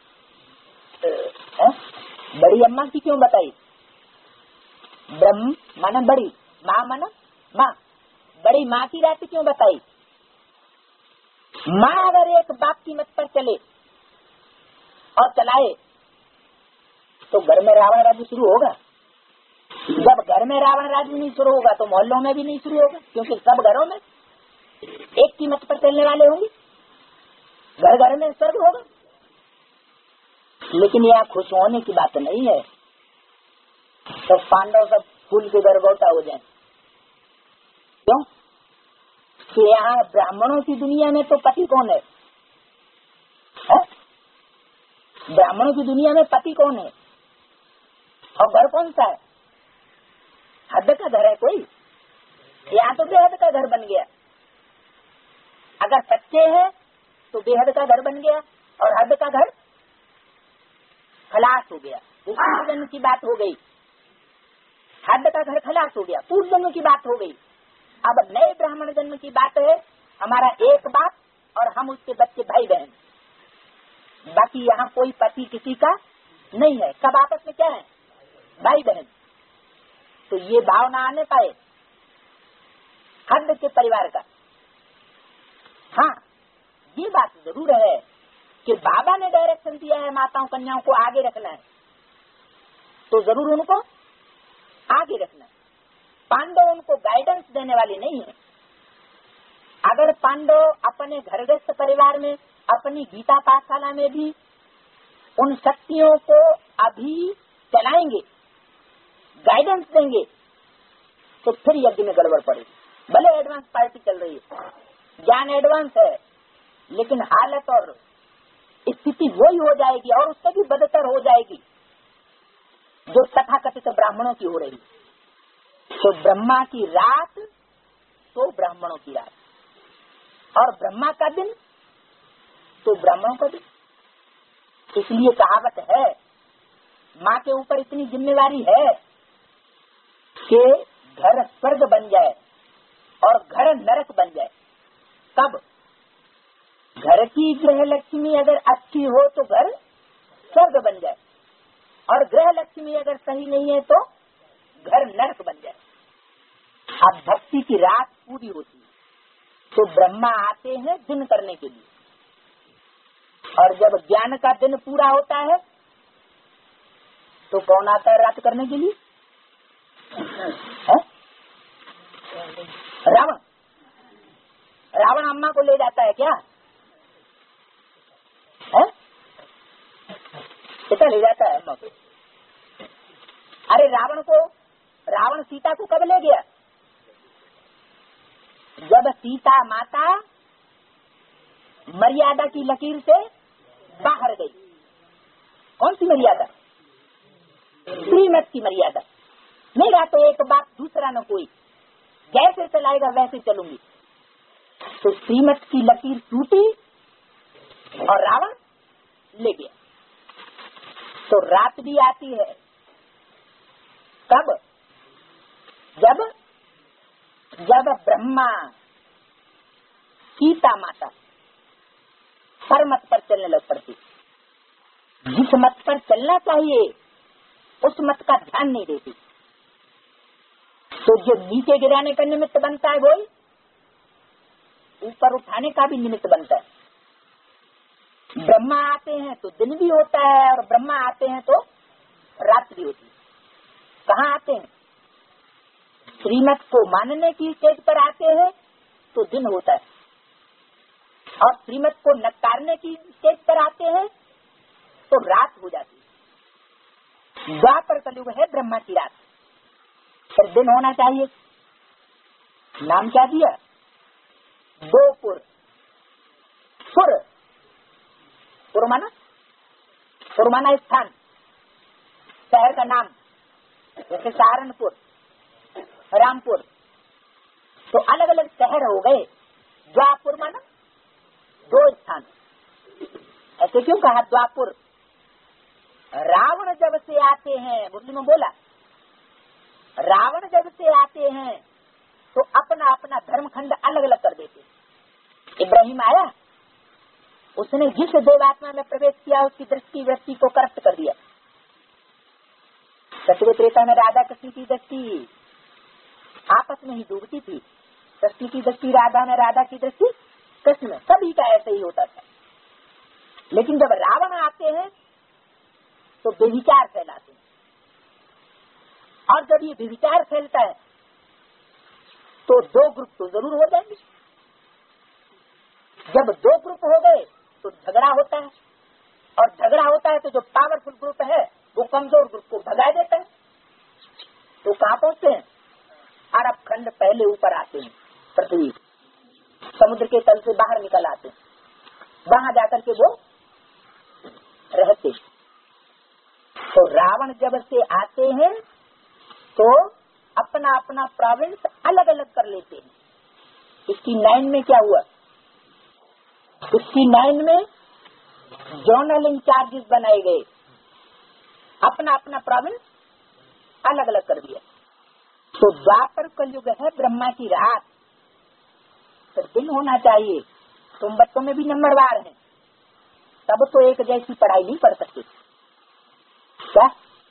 है? बड़ी अम्मा की क्यों बताई? ब्रह्म माना बड़ी, माँ माना माँ। बड़ी माँ की रात क्यों बताई? माँ अगर एक बाप की मत पर चले और चलाए तो घर में रावण राज्य शुरू होगा। जब घर में रावण राज्य नहीं शुरू होगा तो मोहल्लों में भी नहीं शुरू होगा, क्योंकि सब घरों में एक की मत पर चलने वाले होंगे। घर घर में स्वर्ग होगा। लेकिन यहाँ खुश होने की बात नहीं है। सब तो पांडव सब फूल के गरगौटा हो जाए। क्यों? कि यहाँ ब्राह्मणों की दुनिया में तो पति कौन है, है? ब्राह्मणों की दुनिया में पति कौन है और घर कौन सा है? हद का घर है कोई? यहाँ तो बेहद का घर बन गया। अगर सच्चे हैं तो बेहद का घर बन गया और हद का घर खलास हो गया। पूर्व जन्म की बात हो गई। हद का घर खलास हो गया, पूर्व जन्म की बात हो गई। अब नए ब्राह्मण जन्म की बात है। हमारा एक बाप और हम उसके बच्चे भाई बहन। बाकी यहाँ कोई पति किसी का नहीं है। सब आपस में क्या है? भाई बहन। तो ये भाव ना आने पाए हद के परिवार का। हाँ, ये बात जरूर है कि बाबा ने डायरेक्शन दिया है माताओं कन्याओं को आगे रखना है, तो जरूर उनको आगे रखना है। पांडव उनको गाइडेंस देने वाले नहीं है। अगर पांडव अपने घरगृहस्थ परिवार में अपनी गीता पाठशाला में भी उन शक्तियों को अभी चलाएंगे, गाइडेंस देंगे, तो फिर यज्ञ में गड़बड़ पड़ेगी। भले एडवांस पार्टी चल रही है, ज्ञान एडवांस है, लेकिन हालत और स्थिति वही हो जाएगी और उससे भी बदतर हो जाएगी जो तथाकथित ब्राह्मणों की हो रही। तो ब्रह्मा की रात तो ब्राह्मणों की रात, और ब्रह्मा का दिन तो ब्राह्मणों का दिन। इसलिए कहावत है, माँ के ऊपर इतनी जिम्मेवारी है कि घर स्वर्ग बन जाए और घर नरक बन जाए। तब घर की गृह लक्ष्मी अगर अच्छी हो तो घर स्वर्ग बन जाए, और गृह लक्ष्मी अगर सही नहीं है तो घर नरक बन जाए। अब भक्ति की रात पूरी होती है तो ब्रह्मा आते हैं दिन करने के लिए, और जब ज्ञान का दिन पूरा होता है तो कौन आता है रात करने के लिए? है? रावण। रावण अम्मा को ले जाता है क्या? है? कितना ले जाता है अम्मा को? अरे रावण को, रावण सीता को कब ले गया? जब सीता माता मर्यादा की लकीर से बाहर गई। कौन सी मर्यादा? श्रीमत की मर्यादा। मेरा तो एक बात दूसरा न कोई, जैसे चलाएगा वैसे चलूंगी। तो श्रीमत की लकीर टूटी और रावण ले गया। तो रात भी आती है कब? जब जब ब्रह्मा सीता माता पर मत पर चलने लग पड़ती। जिस मत पर चलना चाहिए उस मत का ध्यान नहीं देती, तो जो नीचे गिराने का निमित्त बनता है वही ऊपर उठाने का भी निमित्त बनता है। ब्रह्मा आते हैं तो दिन भी होता है और ब्रह्मा आते हैं तो रात भी होती है। कहाँ आते हैं? श्रीमत को मानने की स्टेज पर आते हैं तो दिन होता है, और श्रीमत को नकारने की स्टेज पर आते हैं तो रात हो जाती है। द्वापर कलयुग है ब्रह्मा की रात, फिर दिन होना चाहिए। नाम क्या दिया? दो पुर। पुर पुर माना पुर माना स्थान, शहर का नाम, जैसे सहारनपुर, रामपुर, तो अलग अलग शहर हो गए। द्वापुर माना दो स्थान। ऐसे क्यों कहा द्वापुर? रावण जब से आते हैं, मुरली में बोला, रावण जब से आते हैं तो अपना अपना धर्मखंड अलग अलग कर देते। इब्राहिम आया, उसने जिस देवात्मा में प्रवेश किया उसकी दृष्टि वृत्ति को करप्ट कर दिया। सत्य त्रेता में राधा कृष्ण की दृष्टि आपस में ही डूबती थी। कृष्ण की दृष्टि राधा में, राधा की दृष्टि कृष्ण में, सभी का ऐसे ही होता था। लेकिन जब रावण आते हैं तो बेविचार फैलाते हैं, और जब ये बेविचार फैलता है तो दो ग्रुप तो जरूर हो जाएंगे। जब दो ग्रुप हो गए तो झगड़ा होता है, और झगड़ा होता है तो जो पावरफुल ग्रुप है वो कमजोर ग्रुप को भगा देता है। तो कहाँ पहुंचते हैं? अरब खंड पहले ऊपर आते हैं, पृथ्वी समुद्र के तल से बाहर निकल आते हैं, वहां जाकर के वो रहते। तो रावण जब से आते हैं तो अपना अपना प्रोविंस अलग अलग कर लेते हैं। इसकी नाइन में क्या हुआ? इसकी नाइन में जोनल इंचार्जेस बनाए गए, अपना अपना प्रोविंस अलग अलग कर दिया। तो द्वापर कलयुग है ब्रह्मा की रात, तो दिन होना चाहिए। तुम बच्चों में भी नंबरवार हैं, तब तो एक जैसी पढ़ाई नहीं पढ़ सकते क्या?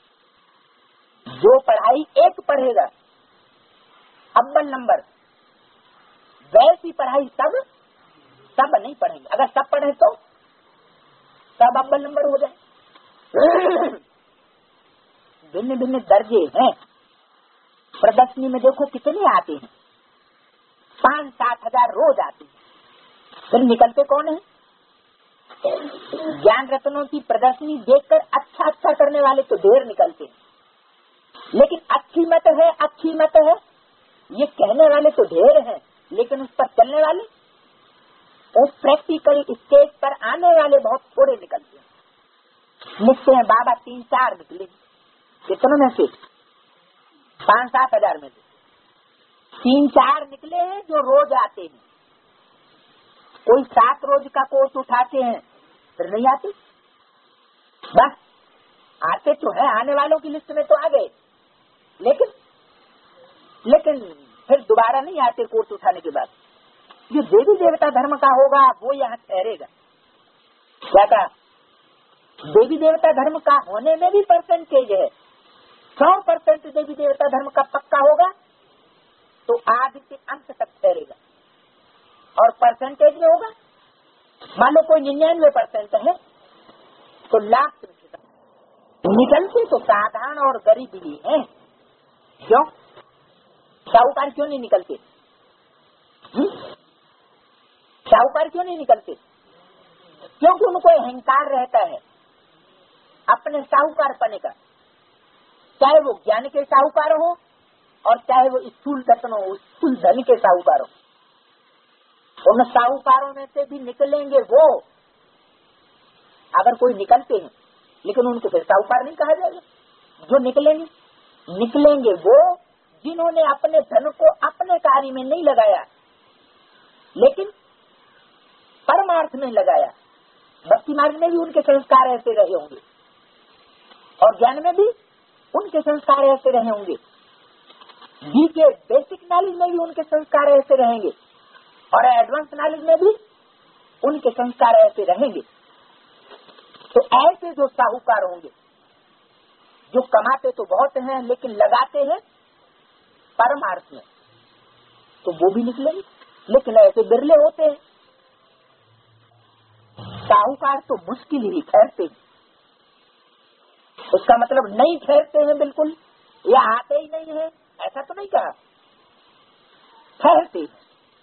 जो पढ़ाई एक पढ़ेगा अव्वल नंबर, वैसी पढ़ाई सब सब नहीं पढ़ेंगे। अगर सब पढ़े तो सब अव्वल नंबर हो जाए। भिन्न भिन्न दर्जे हैं। प्रदर्शनी में देखो कितने आते हैं, पांच सात हजार रोज आते हैं, फिर निकलते कौन है? ज्ञान रत्नों की प्रदर्शनी देखकर अच्छा अच्छा करने वाले तो ढेर निकलते हैं, लेकिन अच्छी मत है अच्छी मत है ये कहने वाले तो ढेर हैं, लेकिन उस पर चलने वाले, उस प्रैक्टिकल स्टेज पर आने वाले बहुत थोड़े निकलते हैं। लिखते हैं बाबा तीन चार निकले, कितनों में से? पांच सात हजार में से तीन चार निकले हैं जो रोज आते हैं। कोई सात रोज का कोर्स उठाते हैं फिर नहीं आते, बस आते तो है, आने वालों की लिस्ट में तो आ गए, लेकिन लेकिन फिर दोबारा नहीं आते कोर्स उठाने के बाद। जो देवी देवता धर्म का होगा वो यहाँ ठहरेगा। क्या कहा? देवी देवता धर्म का होने में भी परसेंटेज है। सौ परसेंट देवी देवता धर्म का पक्का होगा तो आदि से अंत तक ठहरेगा, और परसेंटेज में होगा, मान लो कोई निन्यानवे परसेंट है तो लास्ट निकलते तो साधारण और गरीब ही है। क्यों? साहूकार क्यों नहीं निकलते? साहूकार क्यों नहीं निकलते? क्योंकि उनको अहंकार रहता है अपने साहूकार पने का, चाहे वो ज्ञान के साहूकार हो और चाहे वो स्थूल रत्न हो, स्थूल धन के साहूकार हो। उन साहूकारों में से भी निकलेंगे वो, अगर कोई निकलते हैं, लेकिन उनको फिर साहूकार नहीं कहा जाएगा। जो निकलेंगे निकलेंगे वो जिन्होंने अपने धन को अपने कार्य में नहीं लगाया, लेकिन परमार्थ में लगाया, भक्ति मार्ग में भी उनके संस्कार ऐसे रहे होंगे और ज्ञान में भी उनके संस्कार ऐसे रहे होंगे, बी के बेसिक नॉलेज में भी उनके संस्कार ऐसे रहेंगे और एडवांस नॉलेज में भी उनके संस्कार ऐसे रहेंगे। तो ऐसे जो साहूकार होंगे, जो कमाते तो बहुत हैं लेकिन लगाते हैं परमार्थ में, तो वो भी निकलेंगे, लेकिन ऐसे बिरले होते हैं। साहूकार तो मुश्किल ही ठहरते हैं, उसका मतलब नहीं ठहरते हैं बिल्कुल या आते ही नहीं है, ऐसा तो नहीं कहा, ठहरते हैं,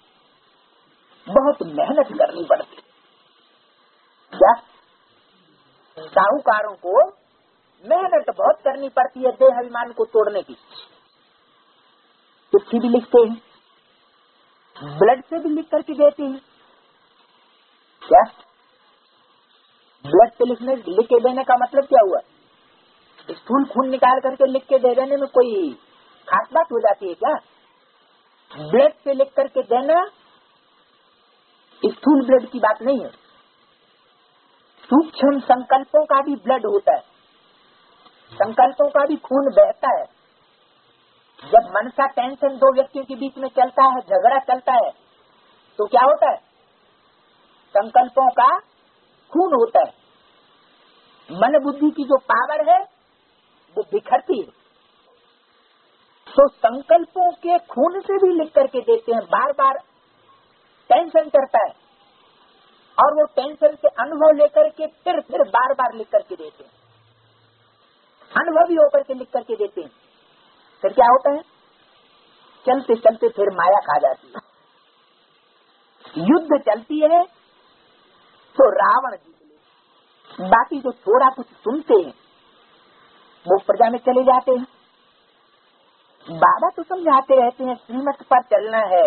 बहुत मेहनत करनी पड़ती। क्या साहूकारों को मेहनत बहुत करनी पड़ती है देह अभिमान को तोड़ने की। चिट्ठी भी लिखते हैं, ब्लड से भी लिख करके देते हैं। क्या ब्लड से लिखने लिख के देने का मतलब क्या हुआ? स्थूल खून निकाल करके लिख के दे देने में कोई खास बात हो जाती है क्या? ब्लड से लिख करके देना स्थूल ब्लड की बात नहीं है। सूक्ष्म संकल्पों का भी ब्लड होता है, संकल्पों का भी खून बहता है। जब मन का टेंशन दो व्यक्तियों के बीच में चलता है, झगड़ा चलता है, तो क्या होता है? संकल्पों का खून होता है। मन बुद्धि की जो पावर है वो बिखरती है। तो संकल्पों के खून से भी लिख करके देते हैं। बार बार टेंशन करता है और वो टेंशन से अनुभव लेकर के फिर फिर बार बार लिख करके देते हैं, अनुभवी होकर के लिख करके देते हैं। फिर क्या होता है? चलते चलते फिर माया खा जाती है। युद्ध चलती है तो रावण जीत ले, बाकी जो थोड़ा कुछ सुनते हैं वो प्रजा में चले जाते हैं। बाबा तो समझाते रहते हैं श्रीमत पर चलना है,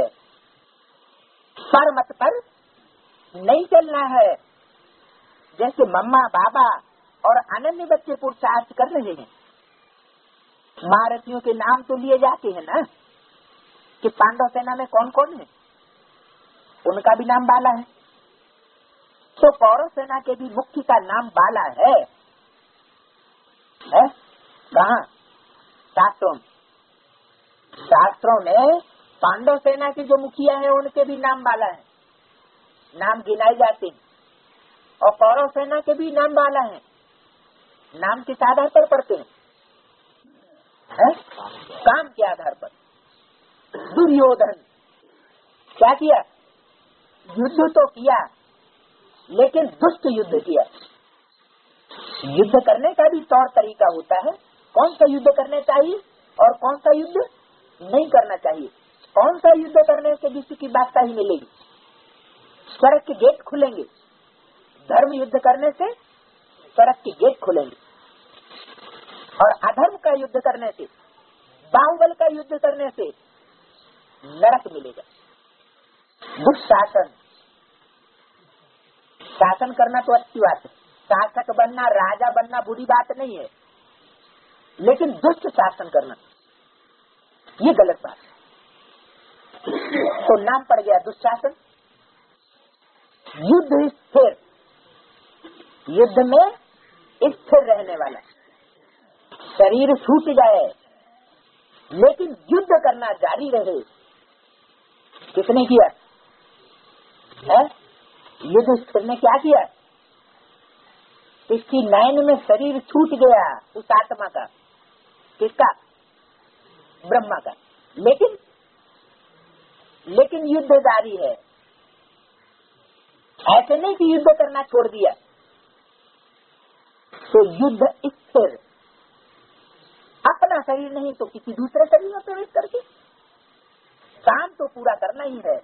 परमत पर नहीं चलना है। जैसे मम्मा बाबा और अनन्य बच्चे पुरुषार्थ कर रहे हैं, महारथियों के नाम तो लिए जाते हैं ना कि पांडव सेना में कौन कौन है, उनका भी नाम बाला है। तो कौरव सेना के भी मुख्य का नाम बाला है, है? कहाँ? शास्त्रों में। शास्त्रों में पांडव सेना के जो मुखिया है उनके भी नाम बाला है, नाम गिनाए जाते हैं। और कौरव सेना के भी नाम बाला है, नाम किस आधार पर पढ़ते हैं? है? काम के आधार पर। दुर्योधन क्या किया? युद्ध तो किया लेकिन दुष्ट युद्ध किया। युद्ध करने का भी तौर तरीका होता है, कौन सा युद्ध करना चाहिए और कौन सा युद्ध नहीं करना चाहिए। कौन सा युद्ध करने से किसी की बादशाही ही मिलेगी, स्वर्ग के गेट खुलेंगे। धर्म युद्ध करने से स्वर्ग के गेट खुलेंगे और अधर्म का युद्ध करने से, बाहुबल का युद्ध करने से नरक मिलेगा। दुशासन, शासन करना तो अच्छी बात है, शासक बनना राजा बनना बुरी बात नहीं है, लेकिन दुष्ट शासन करना ये गलत बात है। तो नाम पड़ गया दुशासन। युद्ध स्थिर, युद्ध में स्थिर रहने वाला, शरीर छूट जाए लेकिन युद्ध करना जारी रहे। किसने किया है? युद्ध स्थिर ने क्या किया? इसकी नयन में शरीर छूट गया उस आत्मा का, किसका? ब्रह्मा का, लेकिन लेकिन युद्ध जारी है। ऐसे नहीं कि युद्ध करना छोड़ दिया। तो युद्ध स्थिर, अपना शरीर नहीं तो किसी दूसरे शरीर में प्रवेश करके काम तो पूरा करना ही है।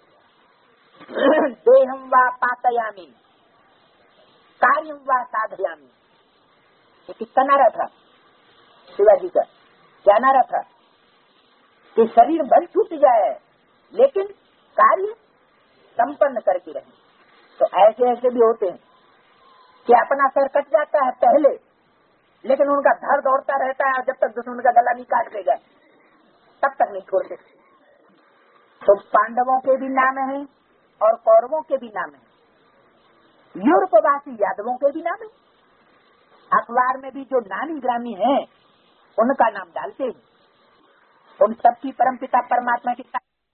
देहम वा पातयामी कार्यम वा साधयामी, ये किसका नारा था? शिवाजी का। क्या नारा था? कि शरीर भले छूट जाए लेकिन कार्य संपन्न करके रहे। तो ऐसे ऐसे भी होते हैं कि अपना सर कट जाता है पहले, लेकिन उनका धड़ दौड़ता रहता है और जब तक दुश्मन का गला नहीं काट देगा तब तक नहीं छोड़ते। तो पांडवों के भी नाम है और कौरवों के भी नाम है। यूरोपवासी यादवों के भी नाम है। अखबार में भी जो नामी ग्रामी हैं उनका नाम डालते हैं। उन सबकी परमपिता परमात्मा के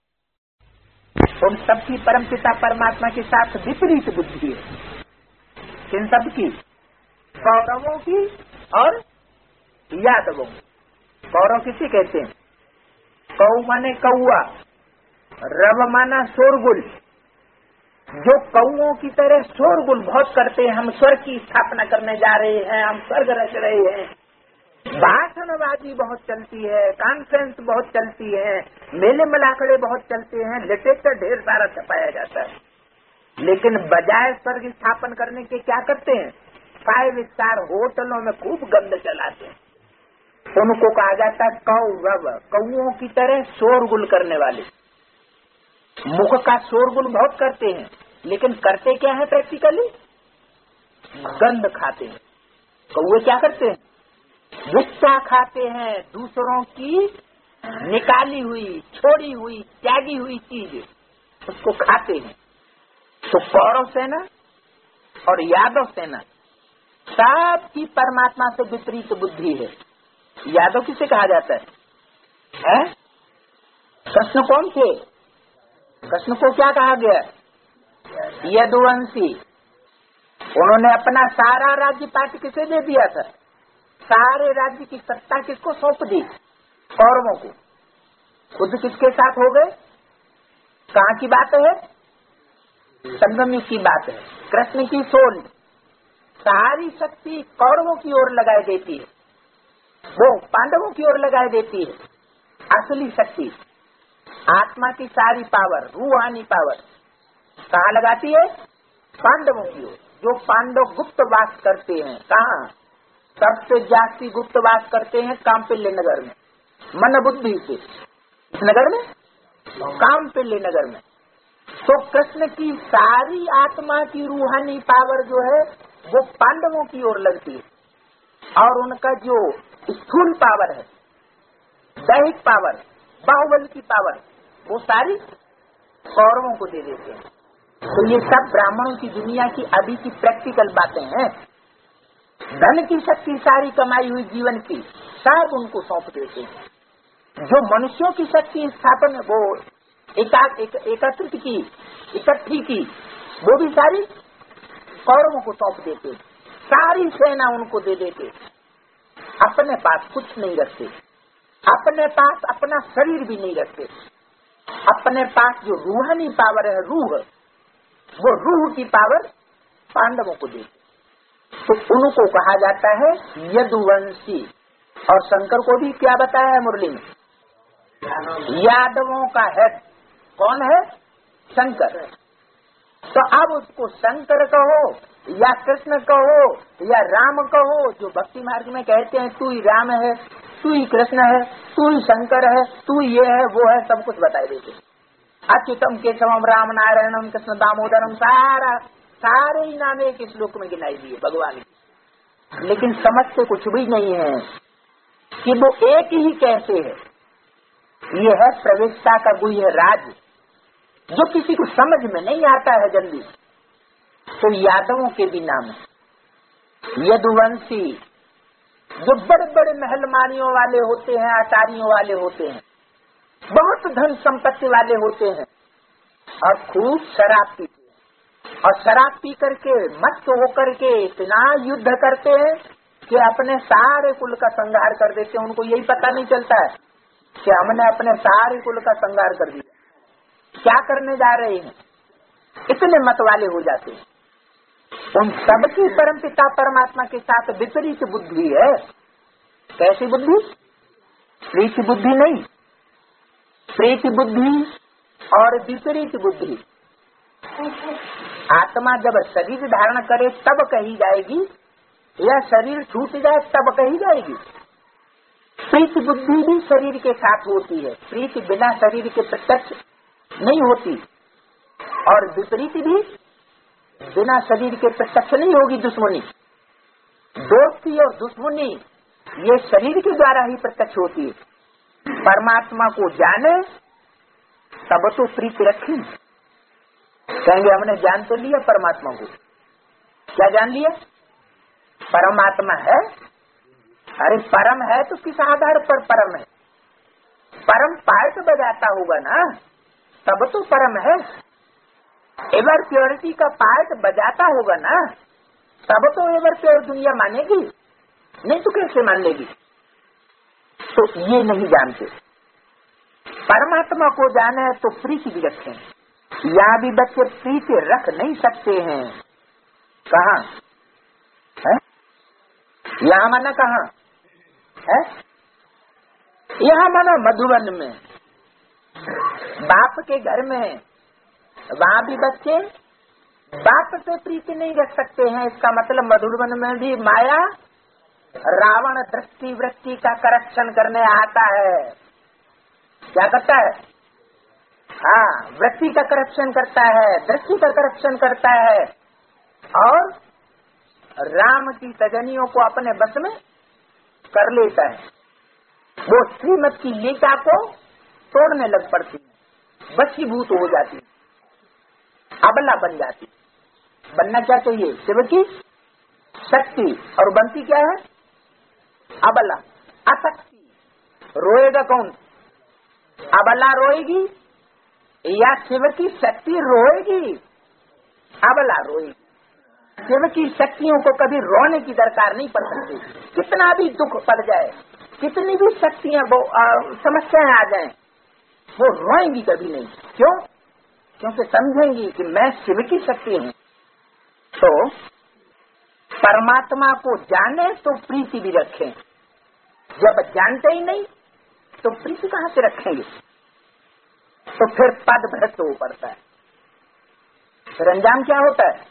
साथ उन सबकी परमपिता परमात्मा के साथ विपरीत बुद्धि है। किन सब की? कौरवों की और यादवों की। कौरव किसे कहते हैं? कौ माने कौआ, रव माना शोरगुल। जो कौओं की तरह शोरगुल बहुत करते हैं, हम स्वर्ग की स्थापना करने जा रहे हैं, हम स्वर्ग रच रहे हैं, भाषणबाजी बहुत चलती है, कॉन्फ्रेंस बहुत चलती है, मेले मलाखड़े बहुत चलते हैं, लिटरेचर ढेर सारा छपाया जाता है, लेकिन बजाय स्वर्ग स्थापन करने के क्या करते हैं? फाइव स्टार होटलों में खूब गंद चलाते हैं। उनको कहा जाता है कौरव, कौओं की तरह शोरगुल करने वाले। मुख का शोरगुल बहुत करते हैं, लेकिन करते क्या है? प्रैक्टिकली गंद खाते हैं। कौए क्या करते हैं? गुस्सा खाते हैं, दूसरों की निकाली हुई, छोड़ी हुई, त्यागी हुई चीज उसको खाते हैं। तो कौरव सेना और यादव सेना सबकी परमात्मा से विपरीत बुद्धि है। यादव किसे कहा जाता है? है? कृष्ण कौन थे? कृष्ण को क्या कहा गया? यदुवंशी। उन्होंने अपना सारा राज्य पाठ किसे दे दिया था? सारे राज्य की सत्ता किसको सौंप दी? कौरवों को। खुद किसके साथ हो गए? कहाँ की बात है? संगम की बात है। कृष्ण की सोल सारी शक्ति कौरवों की ओर लगाई देती है, वो पांडवों की ओर लगाई देती है। असली शक्ति आत्मा की सारी पावर, रूहानी पावर कहाँ लगाती है? पांडवों की ओर। जो पांडव गुप्तवास करते हैं, कहाँ? सबसे जास्ती गुप्तवास करते हैं कामपिल्ले नगर में, मन बुद्धि से। इस नगर में, कामपिल्ले नगर में। तो कृष्ण की सारी आत्मा की रूहानी पावर जो है वो पांडवों की ओर लगती है, और उनका जो स्थूल पावर है, दैहिक पावर, बाहुबल की पावर, वो सारी कौरवों को दे देते हैं। तो ये सब ब्राह्मणों की दुनिया की अभी की प्रैक्टिकल बातें हैं। धन की शक्ति सारी कमाई हुई जीवन की सब उनको सौंप देते हैं। जो मनुष्यों की शक्ति स्थापन वो एकाक एक, एकत्रित की, इकट्ठी की, वो भी सारी कौरवों को सौंप देते। सारी सेना उनको दे देते। अपने पास कुछ नहीं रखते, अपने पास अपना शरीर भी नहीं रखते। अपने पास जो रूहानी पावर है, रूह, वो रूह की पावर पांडवों को देते। तो उनको कहा जाता है यदुवंशी। और शंकर को भी क्या बताया है मुरली में? यादवों का हेड कौन है? शंकर। तो अब उसको शंकर कहो या कृष्ण कहो या राम कहो, जो भक्ति मार्ग में कहते हैं तू ही राम है, तू ही कृष्ण है, तू ही शंकर है, तू ये है वो है, सब कुछ बताए देते। अच्युतम केशवम राम नारायणम कृष्ण दामोदरम, सारा सारे ही नाम एक श्लोक में गिनाई दिए भगवान की। लेकिन समझते कुछ भी नहीं है कि वो एक ही कैसे है। ये है प्रवेशता का गुह्य राज, जो किसी को समझ में नहीं आता है जल्दी। तो यादवों के भी नाम है यदुवंशी, जो बड़े बड़े महलमानियों वाले होते हैं, आचार्यों वाले होते हैं, बहुत धन संपत्ति वाले होते हैं, और खूब शराब पीते हैं, और शराब पी करके मस्त होकर के इतना युद्ध करते हैं कि अपने सारे कुल का संहार कर देते हैं। उनको यही पता नहीं चलता है कि हमने अपने सारे कुल का संहार कर दिया, क्या करने जा रहे हैं, इतने मत वाले हो जाते हैं। उन सबकी परमपिता परमात्मा के साथ विपरीत बुद्धि है। कैसी बुद्धि? प्रीति बुद्धि नहीं, प्रीति बुद्धि और विपरीत बुद्धि। आत्मा जब शरीर धारण करे तब कही जाएगी, या शरीर छूट जाए तब कही जाएगी। प्रीति बुद्धि भी शरीर के साथ होती है, प्रीति बिना शरीर के प्रत्यक्ष नहीं होती, और विपरीत भी बिना शरीर के प्रत्यक्ष नहीं होगी। दुश्मनी, दोस्ती और दुश्मनी ये शरीर के द्वारा ही प्रत्यक्ष होती है। परमात्मा को जाने तब तो प्रीति रखी, कहेंगे हमने जान तो लिया परमात्मा को, क्या जान लिया? परमात्मा है। अरे परम है तो किस आधार पर परम है? परम पार्ट बजाता होगा ना, तब तो परम है। एवर प्योरिटी का पार्ट बजाता होगा ना, तब तो एवर प्योर दुनिया मानेगी, नहीं तो कैसे मान लेगी? तो ये नहीं जानते। परमात्मा को जाने तो प्रीति भी रखें। यहाँ भी बच्चे प्रीति रख नहीं सकते हैं। कहाँ है? यहाँ माना कहाँ है? यहाँ माना मधुबन में, बाप के घर में। वहाँ भी बच्चे बाप से प्रीति नहीं रख सकते हैं। इसका मतलब मधुबन में भी माया रावण दृष्टि वृत्ति का करेक्शन करने आता है। क्या करता है? हाँ, वृत्ति का करेक्शन करता है, दृष्टि का करेक्शन करता है, और राम की सजनियों को अपने बस में कर लेता है। वो श्रीमत की लीला को तोड़ने लग पड़ती है, वशीभूत हो जाती, अबला बन जाती। बनना क्या चाहिए? शिव की शक्ति, और बनती क्या है? अबला, अशक्ति। रोएगा कौन? अबला रोएगी या शिव की शक्ति रोएगी? अबला रोएगी। शिव की शक्तियों को कभी रोने की दरकार नहीं पड़ सकती। कितना भी दुख पड़ जाए, कितनी भी शक्तियां वो समस्याएं आ जाएं, वो रोएंगी कभी नहीं। क्यों? क्योंकि समझेंगी कि मैं शिव की शक्ति हूँ। तो परमात्मा को जाने तो प्रीति भी रखें। जब जानते ही नहीं तो प्रीति कहाँ से रखेंगे? तो फिर पद भ्रष्ट हो पड़ता है। फिर अंजाम क्या होता है?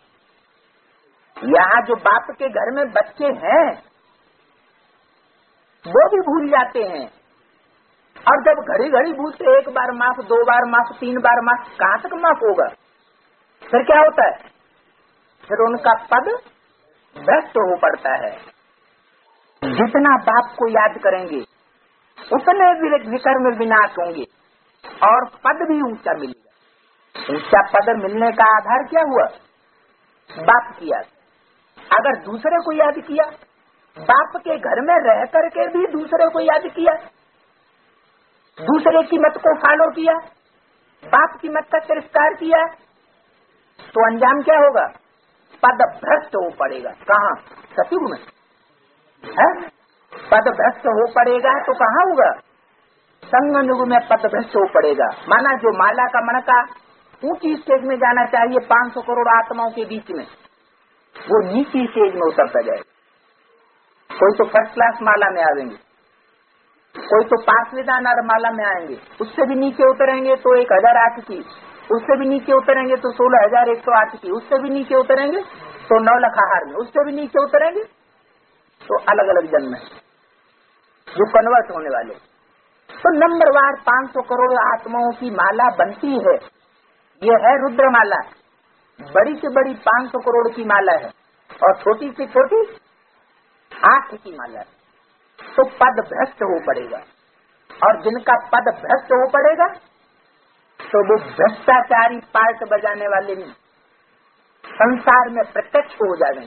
यहाँ जो बाप के घर में बच्चे हैं वो भी भूल जाते हैं, और जब घड़ी घड़ी भूलते, एक बार माफ, दो बार माफ, तीन बार माफ, कहाँ तक माफ होगा? फिर क्या होता है? फिर उनका पद भ्रष्ट हो पड़ता है। जितना बाप को याद करेंगे उतने विकर्म विनाश होंगे और पद भी ऊंचा मिलेगा। ऊंचा पद मिलने का आधार क्या हुआ? बाप की याद। अगर दूसरे को याद किया, बाप के घर में रह करके भी दूसरे को याद किया, दूसरे की मत को फॉलो किया, बाप की मत का तिरस्कार किया, तो अंजाम क्या होगा? पद भ्रष्ट हो पड़ेगा। कहाँ? सतयुग में है? पद भ्रष्ट हो पड़ेगा तो कहाँ होगा? संगम युग में पद भ्रष्ट हो पड़ेगा। माना जो माला का मणका ऊंची स्टेज में जाना चाहिए पांच सौ करोड़ आत्माओं के बीच में, वो नीची स्टेज में उतरता जाए। कोई तो फर्स्ट क्लास माला में आएंगे, कोई तो पांचवें माला में आएंगे, उससे भी नीचे उतरेंगे तो एक हजार आठ की, उससे भी नीचे उतरेंगे तो सोलह हजार एक सौ आठ की, उससे भी नीचे उतरेंगे तो नौ लखाहार में, उससे भी नीचे उतरेंगे तो अलग अलग जन्म है जो कन्वर्ट होने वाले। तो नंबरवार पांच सौ करोड़ आत्माओं की माला बनती है। ये है रुद्र माला, बड़ी से बड़ी पांच सौ करोड़ की माला है, और छोटी से छोटी आठ की माला है। तो पद भ्रष्ट हो पड़ेगा, और जिनका पद भ्रष्ट हो पड़ेगा तो वो भ्रष्टाचारी पार्ट बजाने वाले नहीं, संसार में प्रत्यक्ष हो जाएंगे।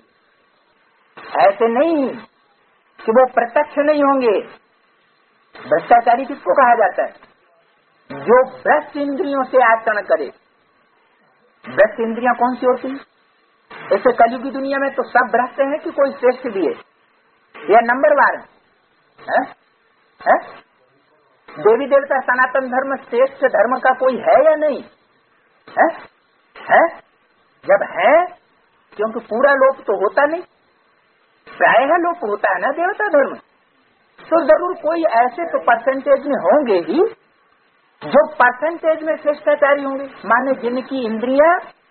ऐसे नहीं कि वो प्रत्यक्ष नहीं होंगे। भ्रष्टाचारी किसको कहा जाता है? जो भ्रष्ट इंद्रियों से आचरण करे। भ्रष्ट इंद्रियां कौन सी होती हैं? ऐसे कलयुगी दुनिया में तो सब भ्रष्ट हैं कि कोई श्रेष्ठ भी है या नंबरवार है? है? देवी देवता सनातन धर्म श्रेष्ठ धर्म का कोई है या नहीं है? है? जब है, क्योंकि पूरा लोप तो होता नहीं, प्रायः लोप होता है ना देवता धर्म, तो जरूर कोई ऐसे तो परसेंटेज में होंगे ही जो परसेंटेज में श्रेष्ठाचारी होंगे। माने जिनकी इंद्रियां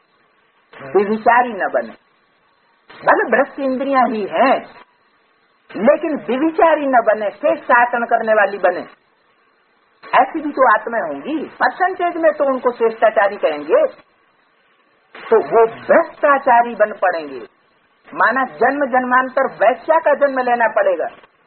विविचारी न बने, भले भ्रष्ट इंद्रियां ही हैं लेकिन विविचारी न बने, श्रेष्ठ आचरण करने वाली बने, ऐसी भी तो आत्माएं होंगी। परसेंटेज में तो उनको श्रेष्ठाचारी कहेंगे, तो वो भ्रष्टाचारी बन पड़ेंगे। माना जन्म जन्मांतर वैश्या का जन्म लेना पड़ेगा,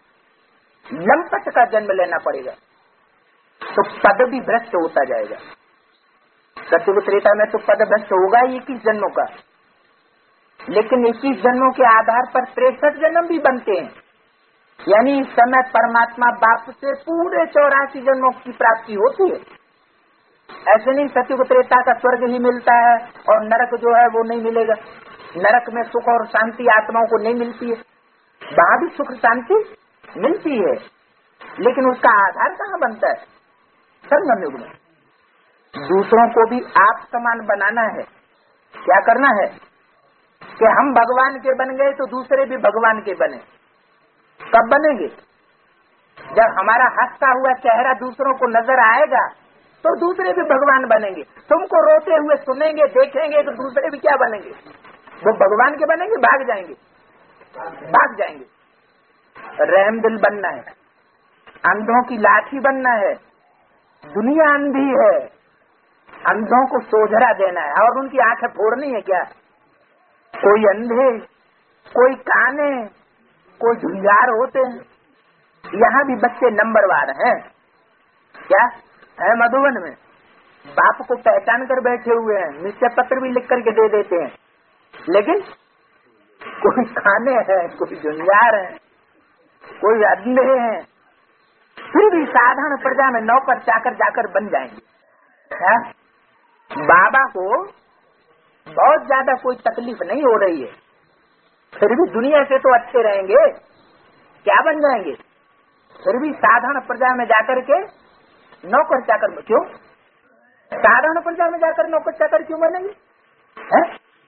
लंपट का जन्म लेना पड़ेगा, तो पद भी भ्रष्ट होता जाएगा। सत्युग त्रेता में तो पद भ्रष्ट होगा ही किस जन्मों का? लेकिन इक्कीस जन्मों के आधार पर तिरसठ जन्म भी बनते हैं। यानी इस समय परमात्मा बाप से पूरे चौरासी जन्मों की प्राप्ति होती है। ऐसे नहीं सत्युग त्रेता का स्वर्ग ही मिलता है और नरक जो है वो नहीं मिलेगा। नरक में सुख और शांति आत्माओं को नहीं मिलती है, वहाँ भी सुख शांति मिलती है, लेकिन उसका आधार कहाँ बनता है? संगम युग में। दूसरों को भी आप समान बनाना है। क्या करना है कि हम भगवान के बन गए तो दूसरे भी भगवान के बने। कब बनेंगे? जब हमारा हंसता हुआ चेहरा दूसरों को नजर आएगा तो दूसरे भी भगवान बनेंगे। तुमको रोते हुए सुनेंगे, देखेंगे तो दूसरे भी क्या बनेंगे? वो भगवान के बनेंगे, भाग जाएंगे, भाग जाएंगे। रहम दिल बनना है, अंधों की लाठी बनना है। दुनिया अंधी है, अंधों को सोझरा देना है और उनकी आंखें फोड़नी है। क्या कोई अंधे, कोई काने, कोई झुंझार होते हैं। यहाँ भी बच्चे नंबरवार हैं। क्या है? मधुबन में बाप को पहचान कर बैठे हुए हैं, निश्चय पत्र भी लिख करके दे देते हैं, लेकिन कोई खाने हैं, कोई झुंझार हैं, कोई अंधे हैं, फिर भी साधारण प्रजा में नौकर चाकर जाकर बन जाएंगे। है? बाबा को बहुत ज्यादा कोई तकलीफ नहीं हो रही है, फिर भी दुनिया से तो अच्छे रहेंगे, क्या बन जाएंगे? फिर भी साधारण प्रजा में जाकर के नौकर चाकर। क्यों साधारण प्रजा में जाकर नौकर चाकर क्यों बनेंगे? है?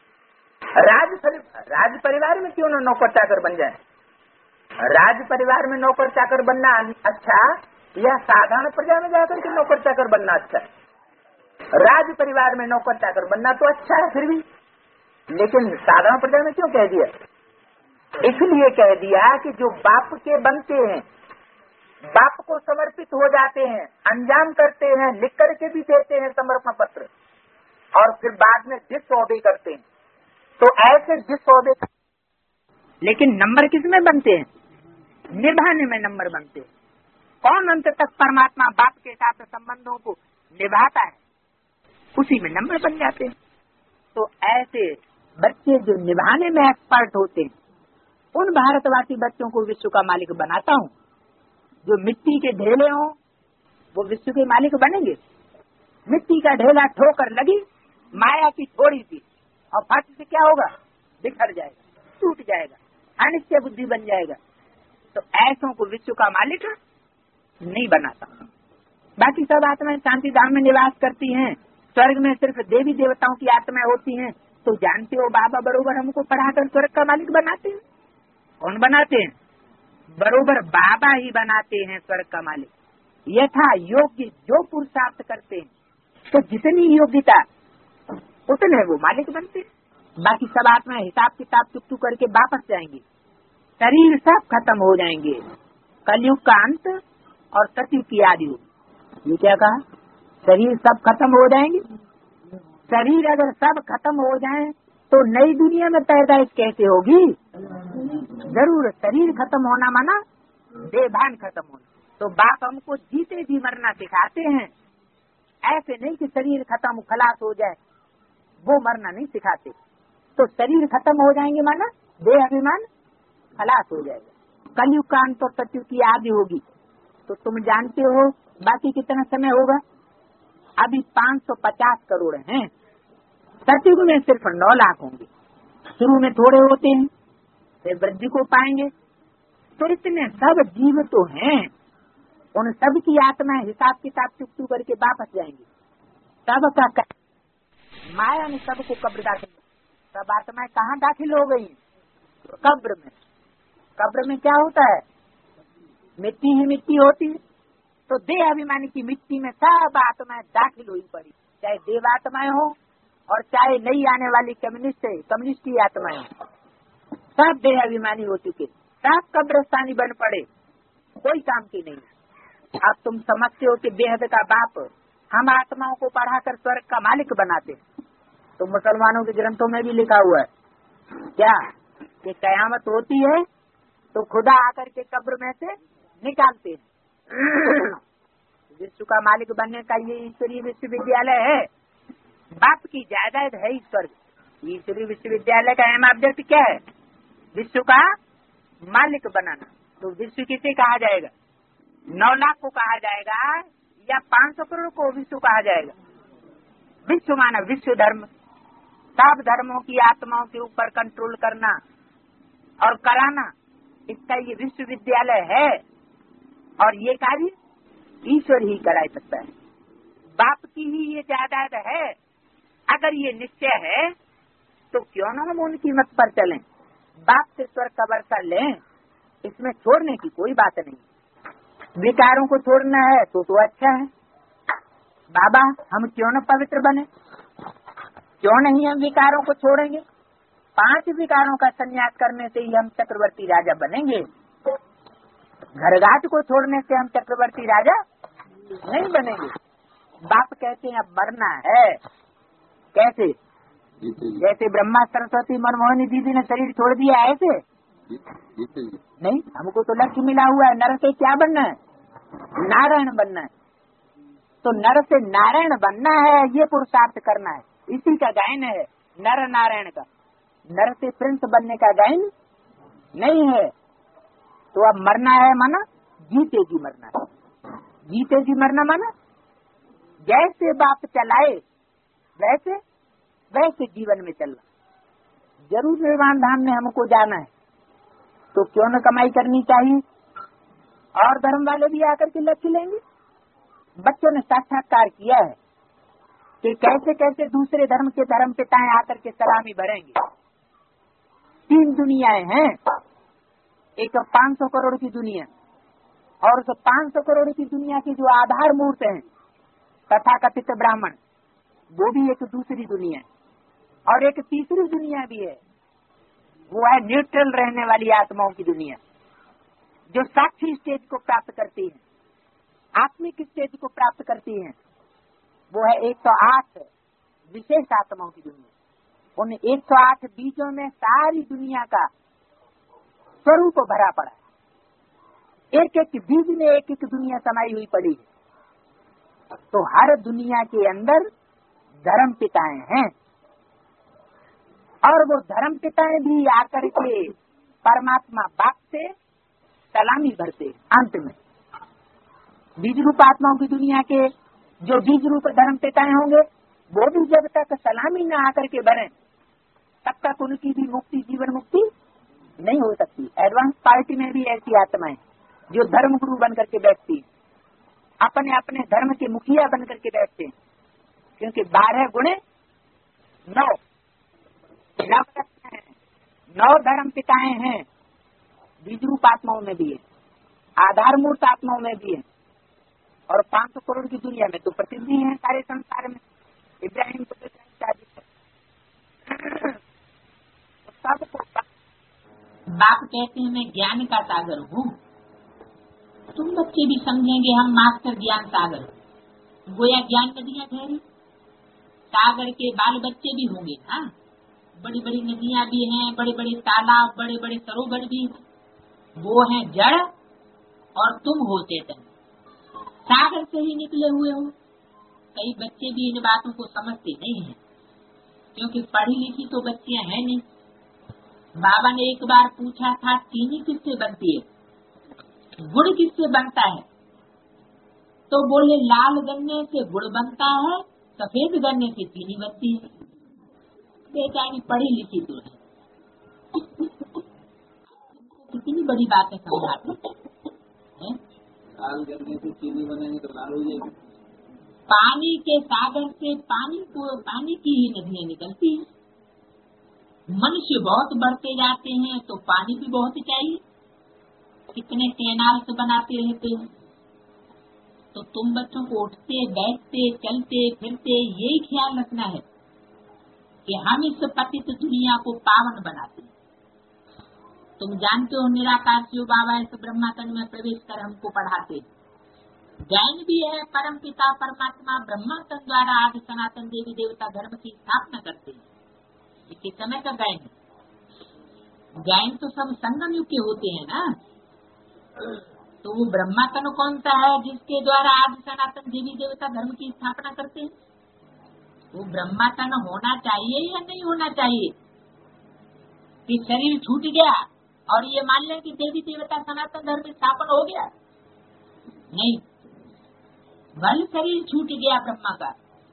राज राज परिवार में क्यों न नौकर चाकर बन जाए? राज परिवार में नौकर चाकर बनना अच्छा या साधारण प्रजा में जाकर के नौकर चाकर बनना अच्छा? राज परिवार में नौकर चाकर बनना तो अच्छा है फिर भी, लेकिन साधारण प्रजा में क्यों कह दिया? इसलिए कह दिया कि जो बाप के बनते हैं, बाप को समर्पित हो जाते हैं, अंजाम करते हैं, लिख करके भी देते हैं समर्पण पत्र, और फिर बाद में डिसऑबे करते हैं, तो ऐसे डिसऑबे। लेकिन नंबर किस में बनते हैं? निभाने में नंबर बनते हैं। कौन अंत तक परमात्मा बाप के साथ संबंधों को निभाता है, उसी में नंबर बन जाते हैं। तो ऐसे बच्चे जो निभाने में एक्सपर्ट होते हैं, उन भारतवासी बच्चों को विश्व का मालिक बनाता हूँ। जो मिट्टी के ढेले हों वो विश्व के मालिक बनेंगे। मिट्टी का ढेला ठोकर लगी माया की थोड़ी सी, और फट से क्या होगा? बिखर जाएगा, टूट जाएगा, अनिश्चय बुद्धि बन जाएगा। तो ऐसों को विश्व का मालिक नहीं बनाता। बाकी सब आत्माएं शांति धाम में निवास करती हैं, स्वर्ग में सिर्फ देवी देवताओं की आत्माएं होती हैं। तो जानते हो बाबा बरोबर हमको पढ़ाकर स्वर्ग का मालिक बनाते हैं। कौन बनाते हैं? बरोबर बाबा ही बनाते हैं स्वर्ग का मालिक। यथा योग्य जो पुरुषार्थ करते हैं, तो जितनी योग्यता उतने वो मालिक बनते हैं। बाकी सब आत्माएं हिसाब किताब चुकतू करके वापस जाएंगी, शरीर सब खत्म हो जाएंगे। कलयुग का अंत और सतयुग की आदि होगी। ये क्या कहा? शरीर सब खत्म हो जाएंगे। शरीर अगर सब खत्म हो जाए तो नई दुनिया में पैदाइश कैसे होगी? जरूर शरीर खत्म होना माना देहभान खत्म होना। तो बाप हमको जीते जी मरना सिखाते हैं। ऐसे नहीं कि शरीर खत्म खलास हो जाए, वो मरना नहीं सिखाते। तो शरीर खत्म हो जाएंगे माना देह अभिमान खलास हो जाएगा। कलयुग का अंत और सतयुग की आदि होगी। तो तुम जानते हो बाकी कितना समय होगा? अभी पाँच सौ पचास करोड़ हैं, सतयुग में सिर्फ नौ लाख होंगे। शुरू में थोड़े होते हैं, फिर वृद्धि को पाएंगे। तो इतने सब जीव तो हैं, उन सब की आत्माएं हिसाब किताब चुकतू करके वापस जाएंगी। सबका कर... माया ने सबको कब्र दाखिल, सब आत्माएं कहाँ दाखिल हो गई? कब्र में। कब्र में क्या होता है? मिट्टी ही मिट्टी होती है। तो देह अभिमानी की मिट्टी में सब आत्माएं दाखिल हुई पड़ी, चाहे देवात्माएं हो और चाहे नई आने वाली कम्युनिस्ट है कम्युनिस्ट की आत्माएं हो, सब देह अभिमानी हो चुके, सब कब्रस्तानी बन पड़े, कोई काम की नहीं। अब तुम समझते हो कि बेहद का बाप हम आत्माओं को पढ़ाकर स्वर्ग का मालिक बनाते। तो मुसलमानों के ग्रंथों में भी लिखा हुआ है क्या कि कयामत होती है तो खुदा आकर के कब्र में से निकालते हैं। विश्व का मालिक बनने का ये ईश्वरीय विश्वविद्यालय है। बाप की जायदाद है ईश्वर, तीसरी विश्वविद्यालय का अहम ऑब्जेक्ट क्या है? विश्व का मालिक बनाना। तो विश्व किसे कहा जाएगा? नौ लाख को कहा जाएगा या पाँच सौ करोड़ को विश्व कहा जाएगा? विश्व माना विश्व धर्म, सब धर्मों की आत्माओं के ऊपर कंट्रोल करना और कराना, इसका ये विश्वविद्यालय है। और ये कार्य ईश्वर ही करा सकता है, बाप की ही ये जायदाद है। अगर ये निश्चय है तो क्यों न हम उनकी मत पर चलें, बाप से स्वर्ग का वर्षा लें, इसमें छोड़ने की कोई बात नहीं। विकारों को छोड़ना है तो तो अच्छा है बाबा, हम क्यों न पवित्र बने, क्यों नहीं हम विकारों को छोड़ेंगे? पांच विकारों का संन्यास करने से ही हम चक्रवर्ती राजा बनेंगे। घरघाट को छोड़ने से हम चक्रवर्ती राजा नहीं बनेंगे। बाप कहते हैं अब मरना है। कैसे? जैसे ब्रह्मा सरस्वती मनमोहनी दीदी ने शरीर छोड़ दिया, ऐसे नहीं। हमको तो लक्ष्य मिला हुआ है, नर से क्या बनना है? नारायण बनना है। तो नर से नारायण बनना है, ये पुरुषार्थ करना है। इसी का गायन है नर नारायण का। नर से प्रिंस बनने का गायन नहीं है। तो अब मरना है माना जीते जी मरना है। जीते जी मरना माना जैसे बाप चलाए वैसे वैसे जीवन में चलना। जरूर निर्वाण धाम में हमको जाना है तो क्यों न कमाई करनी चाहिए, और धर्म वाले भी आकर के लक्ष्य लेंगे। बच्चों ने साक्षात्कार किया है कि कैसे कैसे दूसरे धर्म के धर्म पिताएं आकर के सलामी भरेंगे। तीन दुनियाएं हैं, एक पाँच सौ करोड़ की दुनिया, और उस पाँच सौ करोड़ की दुनिया की जो आधार मूर्त हैं तथाकथित ब्राह्मण, वो भी एक दूसरी दुनिया है। और एक तीसरी दुनिया भी है, वो है न्यूट्रल रहने वाली आत्माओं की दुनिया, जो साक्षी स्टेज को प्राप्त करती है, आत्मिक स्टेज को प्राप्त करती है। वो है एक सौ आठ विशेष आत्माओं की दुनिया। उन एक सौ आठ बीजों में सारी दुनिया का स्वरूप भरा पड़ा है। एक एक बीज में एक एक दुनिया समाई हुई पड़ी है। तो हर दुनिया के अंदर धर्म पिताएं हैं, और वो धर्म पिताएं भी आकर के परमात्मा बाप से सलामी भरते हैं। अंत में बीज रूप आत्माओं की दुनिया के जो बीज रूप धर्म पिताएं होंगे, वो भी जब तक सलामी न आकर के भरें तब तक उनकी भी मुक्ति, जीवन मुक्ति नहीं हो सकती। एडवांस पार्टी में भी ऐसी आत्माएं जो धर्म गुरु बन करके बैठती है, अपने अपने धर्म के मुखिया बन करके बैठते हैं, क्योंकि बारह गुणे नौ नौ हैं, नौ धर्म पिताएं हैं। बीज रूप आत्माओं में भी है, आधार मूर्त आत्माओं में भी है, और पाँच सौ करोड़ की दुनिया में तो प्रसिद्धि है सारे संसार में। इब्राहिम को सबको बाप कहते हैं मैं ज्ञान का सागर हूँ। तुम बच्चे भी समझेंगे हम मास्टर ज्ञान सागर, गोया ज्ञान नदियाँ ठहरी, सागर के बाल बच्चे भी होंगे। हाँ, बड़ी बड़ी नदियाँ भी हैं, बड़े बड़े तालाब, बड़े बड़े सरोवर भी, वो हैं जड़ और तुम हो चेतन, सागर से ही निकले हुए हो। कई बच्चे भी इन बातों को समझते नहीं हैं, क्योंकि पढ़ी लिखी तो बच्चियां हैं नहीं। बाबा ने एक बार पूछा था चीनी किससे बनती है, गुड़ किससे बनता है, तो बोले लाल गन्ने से गुड़ बनता है, सफेद गन्ने से चीनी बनती है। बेचारी पढ़ी लिखी तो है, कितनी बड़ी बात है समझाते हैं। लाल गन्ने से चीनी बनेंगे तो लाल हो जाएगी। पानी के सागर से पानी को पानी की ही नदियाँ निकलती हैं। मनुष्य बहुत बढ़ते जाते हैं तो पानी भी बहुत चाहिए, कितने कैनाल से बनाते रहते हैं। तो तुम बच्चों को उठते बैठते चलते फिरते यही ख्याल रखना है कि हम इस पतित दुनिया को पावन बनाते हैं। तुम जानते हो निराकार शिव बाबा इस ब्रह्मा तन में प्रवेश कर हमको पढ़ाते। जैन भी है परम पिता परमात्मा ब्रह्मा तन द्वारा आदि सनातन देवी देवता धर्म की स्थापना करते हैं। ये किस समय का गायन है? गायन तो सब संगम युग के होते हैं ना। तो वो ब्रह्मा तन कौन सा है जिसके द्वारा आदि सनातन देवी देवता धर्म की स्थापना करते हैं? वो ब्रह्मा तन होना चाहिए या नहीं होना चाहिए? कि शरीर छूट गया और ये मान लें कि देवी देवता सनातन धर्म में स्थापन हो गया? नहीं, भले शरीर छूट गया ब्रह्मा का,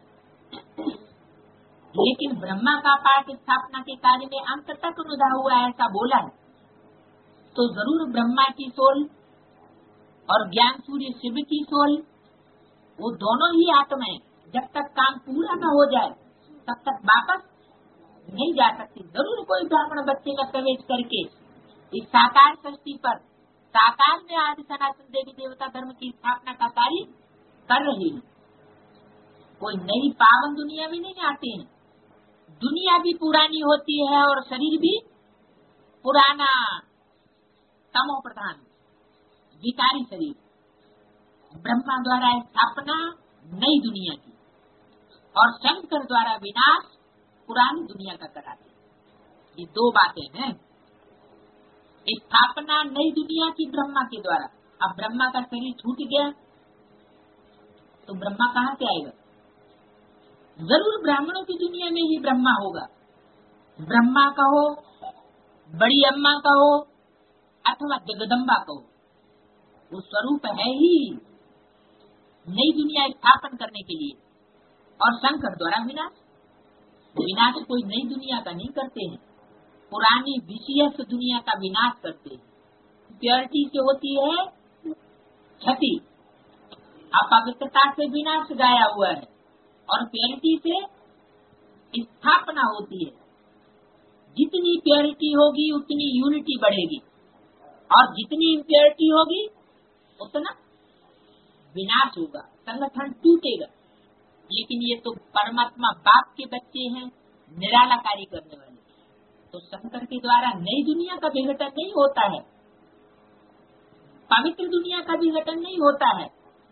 लेकिन ब्रह्मा का पाठ स्थापना के कार्य में अंत तक रुधा हुआ है, ऐसा बोला है। तो जरूर ब्रह्मा की सोल और ज्ञान सूर्य शिव की सोल, वो दोनों ही आत्माएं जब तक काम पूरा न हो जाए तब तक वापस नहीं जा सकती। जरूर कोई ब्राह्मण बच्चे का प्रवेश करके इस साकार सृष्टि पर साकार में आदि सनातन देवी देवता धर्म की स्थापना का कार्य कर रही है। कोई नई पावन दुनिया में नहीं आते हैं। दुनिया भी पुरानी होती है और शरीर भी पुराना, तमो प्रधान विकारी शरीर। ब्रह्मा द्वारा स्थापना नई दुनिया की और शंकर द्वारा विनाश पुरानी दुनिया का कराते। ये दो बातें हैं। स्थापना नई दुनिया की ब्रह्मा के द्वारा। अब ब्रह्मा का शरीर छूट गया तो ब्रह्मा कहाँ से आएगा? जरूर ब्राह्मणों की दुनिया में ही ब्रह्मा होगा। ब्रह्मा कहो, बड़ी अम्मा कहो अथवा जगदम्बा कहो, वो स्वरूप है ही नई दुनिया स्थापन करने के लिए। और शंकर द्वारा विनाश। विनाश कोई नई दुनिया का नहीं करते हैं, पुरानी विषयस्थ दुनिया का विनाश करते हैं। प्योरिटी से होती है क्षति, अपवित्रता से विनाश गाया हुआ है और प्योरिटी से स्थापना होती है। जितनी प्योरिटी होगी उतनी यूनिटी बढ़ेगी और जितनी इम्प्योरिटी होगी उतना विनाश होगा, संगठन टूटेगा। लेकिन ये तो परमात्मा बाप के बच्चे हैं, निराला कार्य करने वाले। तो शंकर के द्वारा नई दुनिया का विघटन नहीं होता है, पवित्र दुनिया का विघटन नहीं होता है।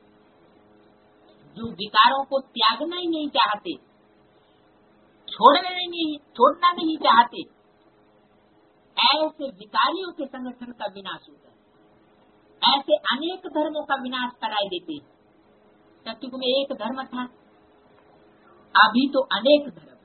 जो विकारों को त्यागना ही नहीं चाहते, छोड़ना नहीं छोड़ना नहीं चाहते, ऐसे विकारियों के संगठन का विनाश होता है। ऐसे अनेक धर्मों का विनाश कराए देते। सत्युग में एक धर्म था, अभी तो अनेक धर्म।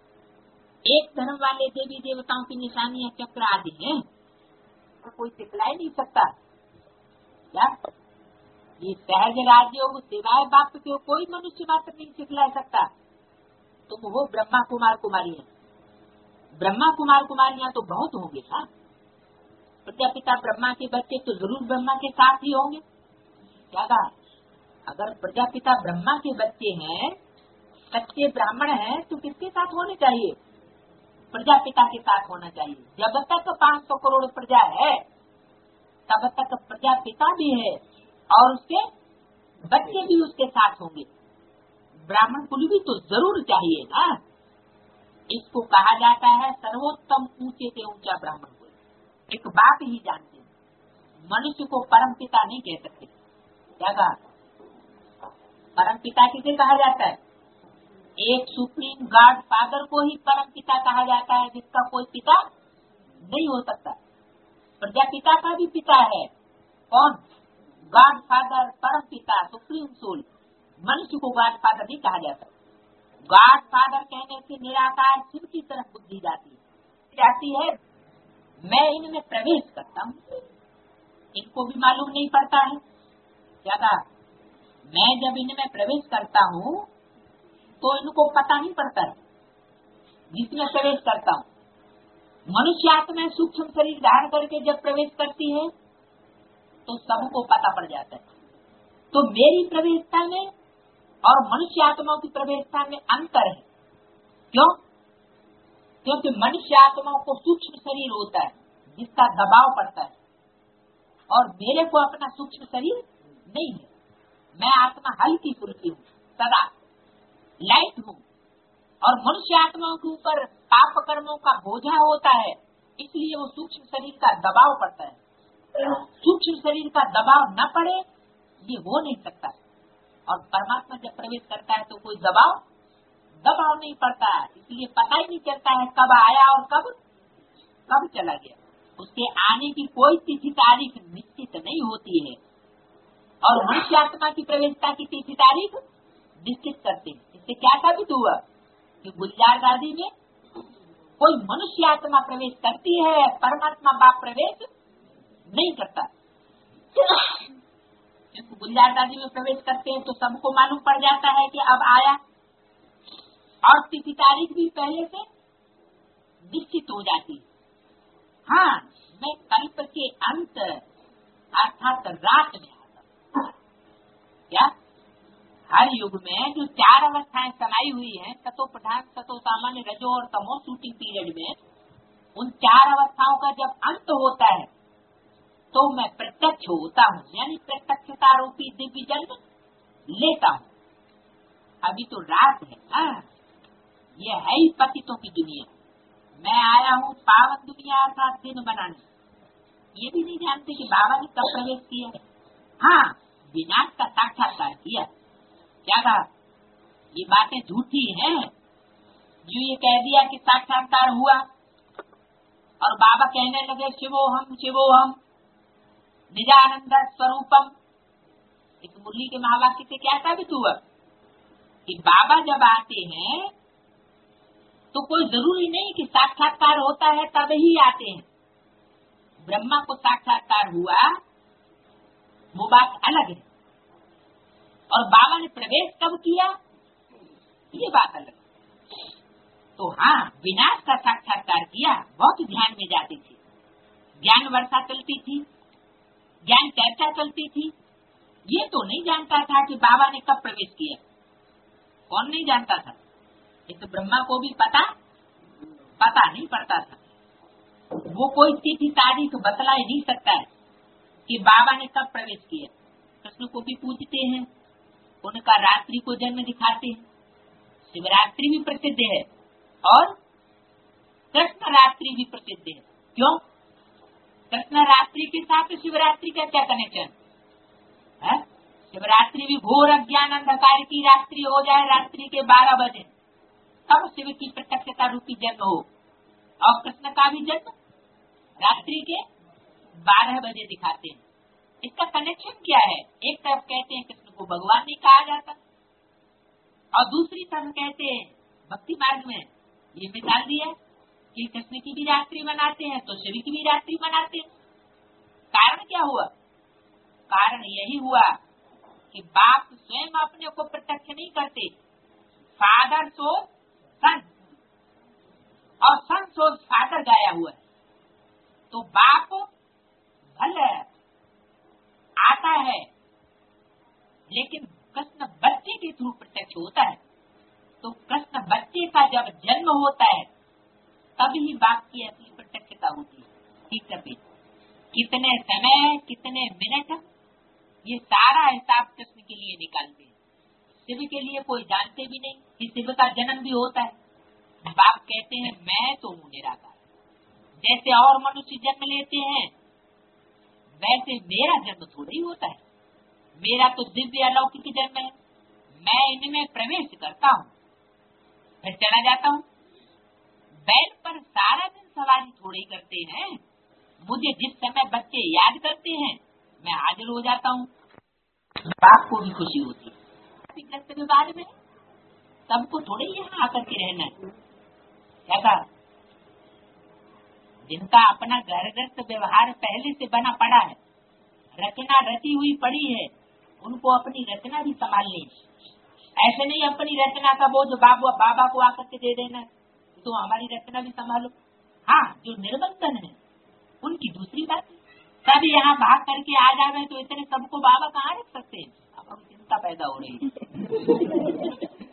एक धर्म वाले देवी देवताओं की निशानियां चक्र आदि हैं, तो कोई सिखला ही नहीं सकता। क्या ये सहज राजयोग सिवाय बाप के कोई मनुष्य मात्र नहीं सिखला सकता। तो वो ब्रह्मा कुमार कुमारियां, ब्रह्मा कुमार कुमारियां तो बहुत होंगे ना। प्रजापिता ब्रह्मा के बच्चे तो जरूर ब्रह्मा के साथ ही होंगे। क्या कहा? अगर प्रजापिता ब्रह्मा के बच्चे हैं, सच्चे ब्राह्मण हैं, तो किसके साथ होने चाहिए? प्रजापिता के साथ होना चाहिए। जब तक पाँच सौ करोड़ प्रजा है तब तक प्रजापिता भी है और उसके बच्चे भी उसके साथ होंगे। ब्राह्मण कुल भी तो जरूर चाहिए ना। इसको कहा जाता है सर्वोत्तम ऊंचे से ऊंचा ब्राह्मण कुल। एक बात ही जानते हैं, मनुष्य को परम पिता नहीं कह सकते। क्या कहा? परम पिता किसे कहा जाता है? एक सुप्रीम गॉड फादर को ही परम पिता कहा जाता है, जिसका कोई पिता नहीं हो सकता। प्रजापिता का भी पिता है कौन? गॉड फादर, परम पिता, सुप्रीम सोल। मनुष्य को गॉड फादर नहीं कहा जाता। गॉड फादर कहने से निराकार शिव की तरफ बुद्धि जाती है जाती है मैं इनमें प्रवेश करता हूँ, इनको भी मालूम नहीं पड़ता है। क्या कहा? मैं जब इनमें प्रवेश करता हूँ तो इनको पता नहीं पड़ता है जिसमें प्रवेश करता हूँ। मनुष्य आत्मा सूक्ष्म शरीर धारण करके जब प्रवेश करती है तो सबको पता पड़ जाता है। तो मेरी प्रवेशता में और मनुष्य आत्माओं की प्रवेशता में अंतर है। क्यों? क्योंकि मनुष्य आत्माओं को सूक्ष्म शरीर होता है जिसका दबाव पड़ता है, और मेरे को अपना सूक्ष्म शरीर नहीं है। मैं आत्मा हल्की फुल्की हूँ, सदा लाइट हूँ, और मनुष्य आत्माओं के ऊपर पाप कर्मों का बोझा होता है, इसलिए वो सूक्ष्म शरीर का दबाव पड़ता है। सूक्ष्म शरीर का दबाव न पड़े ये हो नहीं सकता। और परमात्मा जब प्रवेश करता है तो कोई दबाव दबाव नहीं पड़ता है, इसलिए पता ही नहीं चलता है कब आया और कब कब चला गया। उसके आने की कोई तिथि तारीख निश्चित नहीं होती है, और मनुष्य आत्मा की प्रवेशता की तिथि तारीख निश्चित करते हैं। इससे क्या साबित हुआ? कि गुलजार दादी में कोई मनुष्य आत्मा प्रवेश करती है, परमात्मा बाप प्रवेश नहीं करता। गुलजार दादी में प्रवेश करते हैं तो सबको मालूम पड़ जाता है कि अब आया, और तिथि तारीख भी पहले से निश्चित हो जाती है। हाँ, मैं कल्प के अंत अर्थात रात में आता हूँ। क्या हर युग में जो चार अवस्थाएं समाई हुई हैं, सतो प्रधान, सतो सामान्य, रजो और तमो शूटिंग पीरियड में, उन चार अवस्थाओं का जब अंत होता है तो मैं प्रत्यक्ष होता हूँ, यानी प्रत्यक्षता रूपी दिव्य जन्म लेता हूँ। अभी तो रात है ना, ये है ही पतितों की दुनिया। मैं आया हूँ पावन दुनिया अर्थात दिन बनाने। ये भी नहीं जानते कि बाबा ने कब प्रवेश किया। हाँ, विनाश का साक्षात्कार किया। क्या कहा? ये बातें झूठी हैं। जो ये कह दिया कि साक्षात्कार हुआ और बाबा कहने लगे शिवोहम शिवोहम निजानंद स्वरूपम, इस मुरली के महावाक्य से क्या साबित हुआ कि बाबा जब आते हैं तो कोई जरूरी नहीं कि साक्षात्कार होता है तब ही आते हैं। ब्रह्मा को साक्षात्कार हुआ वो बात अलग है, और बाबा ने प्रवेश कब किया ये बात अलग है। तो हाँ, विनाश का साक्षात्कार किया, बहुत ध्यान में जाते थे, ज्ञान वर्षा चलती थी, ज्ञान चर्चा चलती थी। ये तो नहीं जानता था कि बाबा ने कब प्रवेश किया। कौन नहीं जानता था? ये तो ब्रह्मा को भी पता पता नहीं पड़ता था। वो कोई तिथि तारीख बतला ही नहीं सकता है कि बाबा ने कब प्रवेश किया। कृष्ण को भी पूछते हैं, उनका रात्रि को जन्म दिखाते हैं। शिवरात्रि भी प्रसिद्ध है और कृष्ण रात्रि भी प्रसिद्ध है। क्यों? कृष्ण रात्रि के साथ शिवरात्रि का क्या कनेक्शन है? शिवरात्रि भी घोर अज्ञान अंधकार की रात्रि हो जाए, रात्रि के बारह बजे, तब शिव की प्रत्यक्षता रूपी जन्म हो, और कृष्ण का भी जन्म रात्रि के बारह बजे दिखाते हैं। इसका कनेक्शन क्या है? एक तरफ कहते हैं कृष्ण को भगवान नहीं कहा जाता, और दूसरी तरफ कहते हैं भक्ति मार्ग में ये मिसाल दिया कि कृष्ण की भी रात्रि मनाते हैं तो शिव की भी रात्रि मनाते हैं। कारण क्या हुआ? कारण यही हुआ कि बाप स्वयं अपने को प्रत्यक्ष नहीं करते। फादर सो सन, और सन सो फादर गाया हुआ है। तो बाप भले आता है, लेकिन कृष्ण बच्चे के थ्रू प्रत्यक्ष होता है। तो कृष्ण बच्चे का जब जन्म होता है तभी बाप की असली प्रत्यक्षता होती है। ठीक है, कितने समय, कितने मिनट, ये सारा हिसाब कृष्ण के लिए निकालते हैं। शिव के लिए कोई जानते भी नहीं कि शिव का जन्म भी होता है। बाप कहते हैं मैं तो हूँ निराकार। जैसे और मनुष्य जन्म लेते हैं वैसे मेरा जन्म थोड़ा ही होता है। मेरा तो दिव्य अलौकिक जन्म है। मैं इनमें प्रवेश करता हूँ फिर चला जाता हूँ। बैल पर सारा दिन सवारी थोड़ी करते हैं। मुझे जिस समय बच्चे याद करते हैं मैं हाजिर हो जाता हूँ। बाप को भी खुशी होती है। व्यवहार में सबको थोड़े यहाँ आकर के रहना है। क्या कहा? जिनका अपना घरगृहस्थ व्यवहार पहले से बना पड़ा है, रचना रची हुई पड़ी है, उनको अपनी रचना भी संभालनी है। ऐसे नहीं अपनी रचना का बोझ बाबा बाबा को आकर के दे देना तो हमारी रचना भी संभालो। हाँ, जो निर्बंधन है उनकी दूसरी बात। सब यहाँ भाग करके आ जा रहे तो इतने सबको बाबा कहाँ रख सकते हैं? अब चिंता पैदा हो रही है।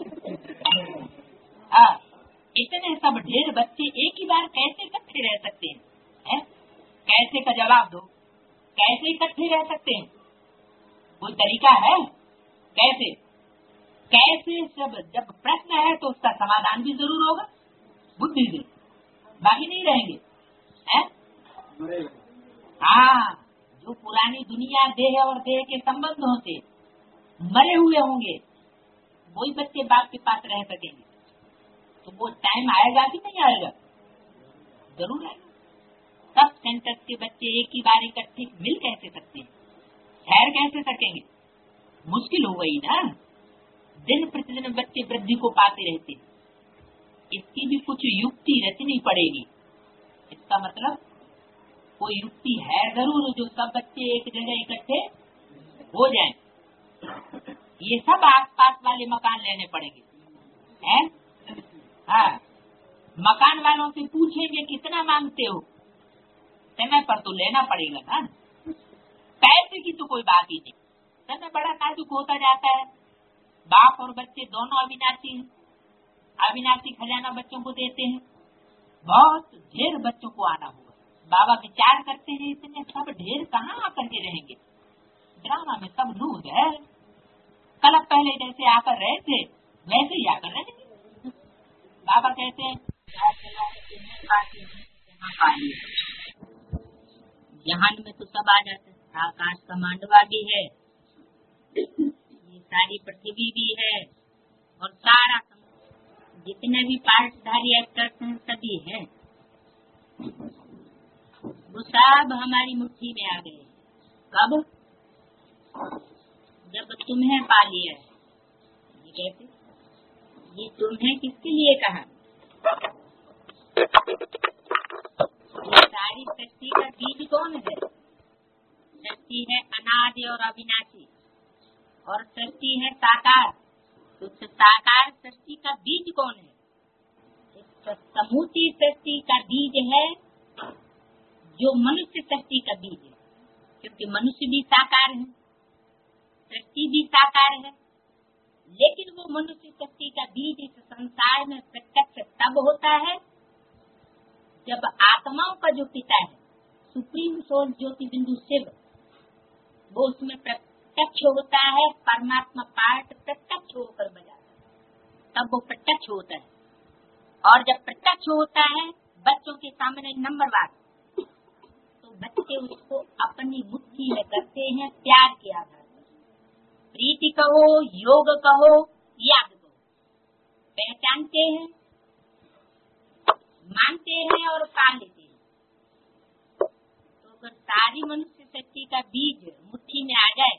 हाँ, इतने सब ढेर बच्चे एक ही बार कैसे इकट्ठे रह सकते हैं, है? कैसे का जवाब दो। कैसे इकट्ठे रह सकते हैं? कोई तरीका है? कैसे कैसे सब जब प्रश्न है तो उसका समाधान भी जरूर होगा बुद्धि से, बाकी नहीं रहेंगे, है? हाँ, जो पुरानी दुनिया देह और देह के संबंधों से मरे हुए होंगे वही बच्चे बाप के पास रह सकेंगे। तो वो टाइम आएगा कि नहीं आएगा? जरूर आएगा। सब सेंटर के बच्चे एक ही बार इकट्ठे मिल कैसे सकते हैं, ठहर कैसे सकेंगे? मुश्किल हो गई ना। दिन प्रतिदिन बच्चे वृद्धि को पाते रहते, इसकी भी कुछ युक्ति रचनी पड़ेगी। इसका मतलब कोई युक्ति है जरूर जो सब बच्चे एक जगह इकट्ठे हो जाएं। ये सब आसपास वाले मकान लेने पड़ेंगे, हैं? हाँ, मकान वालों से पूछेंगे कितना मांगते हो, समय पर तो लेना पड़ेगा ना। पैसे की तो कोई बात ही नहीं, समय बड़ा नाजुक होता जाता है। बाप और बच्चे दोनों अविनाशी हैं, अविनाशी खजाना बच्चों को देते हैं। बहुत ढेर बच्चों को आना होगा। बाबा विचार करते हैं इतने सब ढेर कहाँ आकर के रहेंगे, ड्रामा में सब लूज है। कल पहले जैसे आकर रहे थे वैसे ही आकर रहेंगे। बाबा कहते हैं जहान में तो सब आ जाते हैं, आकाश का मांडवा भी है, ये सारी पृथ्वी भी है और सारा जितने भी पार्टधारी एक्टर्स हैं सभी हैं, वो सब हमारी मुट्ठी में आ गए। कब? जब तुम्हें पा लिया है। ये कैसे? ये तुम्हें किसके लिए कहा? ये सारी सृष्टि का बीज कौन है? सृष्टि है अनादि और अविनाशी और सृष्टि है साकार। तो साकार सृष्टि का बीज कौन है? समूची सृष्टि का बीज है जो मनुष्य सृष्टि का बीज है, क्योंकि मनुष्य भी साकार है, सृष्टि भी साकार है। लेकिन वो मनुष्य सृष्टि का बीज इस संसार में प्रत्यक्ष तब होता है जब आत्माओं का जो पिता है सुप्रीम सोल ज्योति बिंदु शिव, वो उसमें प्रत्यक्ष होता है। परमात्मा पार्ट प्रत्यक्ष होकर बजाता है, तब वो प्रत्यक्ष होता है। और जब प्रत्यक्ष होता है बच्चों के सामने नंबर वार, तो बच्चे उसको अपनी मुट्ठी में करते हैं प्यार के आधार पर। प्रीति कहो, योग कहो, याद कहो, पहचानते हैं, मानते हैं और पाल लेते हैं। तो अगर सारी मनुष्य शक्ति का बीज मुट्ठी में आ जाए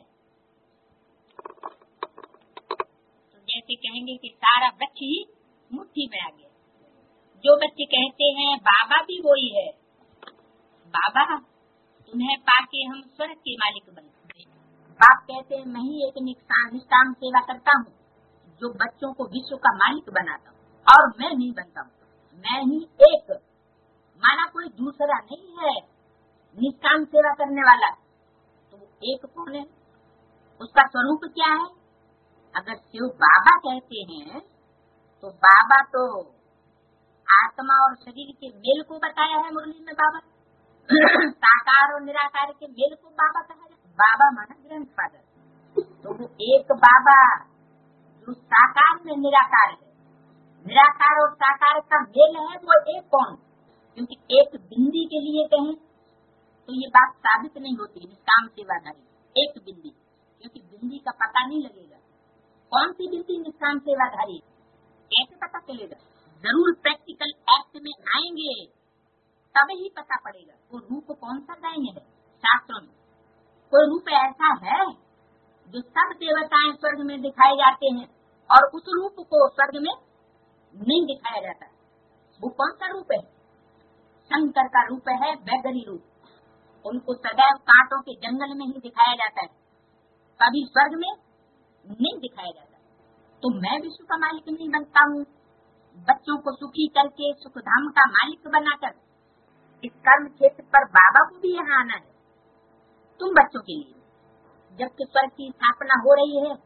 तो जैसे कहेंगे कि सारा वृक्ष ही मुट्ठी में आ गया। जो बच्चे कहते हैं बाबा भी वही है, बाबा तुम्हें पाके हम स्वर्ग के मालिक बन गए। बाप कहते हैं मैं ही एक निष्काम सेवा करता हूँ जो बच्चों को विश्व का मालिक बनाता हूँ, और मैं नहीं बनता हूँ, मैं ही एक, माना कोई दूसरा नहीं है निष्काम सेवा करने वाला। तो एक कौन है? उसका स्वरूप क्या है? अगर शिव बाबा कहते हैं तो बाबा तो आत्मा और शरीर के मेल को बताया है मुरली में बाबा। साकार और निराकार के मेल को बाबा कहा जाए। बाबा माना ग्रैंड फादर। तो वो एक बाबा जो साकार में निराकार है, निराकार और साकार का मेल है, वो एक कौन? क्योंकि एक बिंदी के लिए कहें तो ये बात साबित नहीं होती निष्काम सेवाधारी एक बिंदी, क्योंकि बिंदी का पता नहीं लगेगा कौन सी बिंदी निष्काम सेवाधारी, कैसे पता चलेगा? जरूर प्रैक्टिकल एक्ट में आएंगे तब ही पता पड़ेगा। वो रूप कौन सा गायन है शास्त्रों में? कोई रूप ऐसा है जो सब देवताएं स्वर्ग में दिखाए जाते हैं और उस रूप को स्वर्ग में नहीं दिखाया जाता? वो कौन सा रूप है? शंकर का रूप है बैगरी रूप। उनको सदैव कांटों के जंगल में ही दिखाया जाता है, कभी स्वर्ग में नहीं दिखाया जाता। तो मैं विश्व का मालिक नहीं बनता हूँ? बच्चों को सुखी करके सुखधाम का मालिक बनाकर इस कर्म क्षेत्र पर बाबा को भी यहाँ आना है तुम बच्चों के लिए। जबकि स्वर्ग की स्थापना हो रही है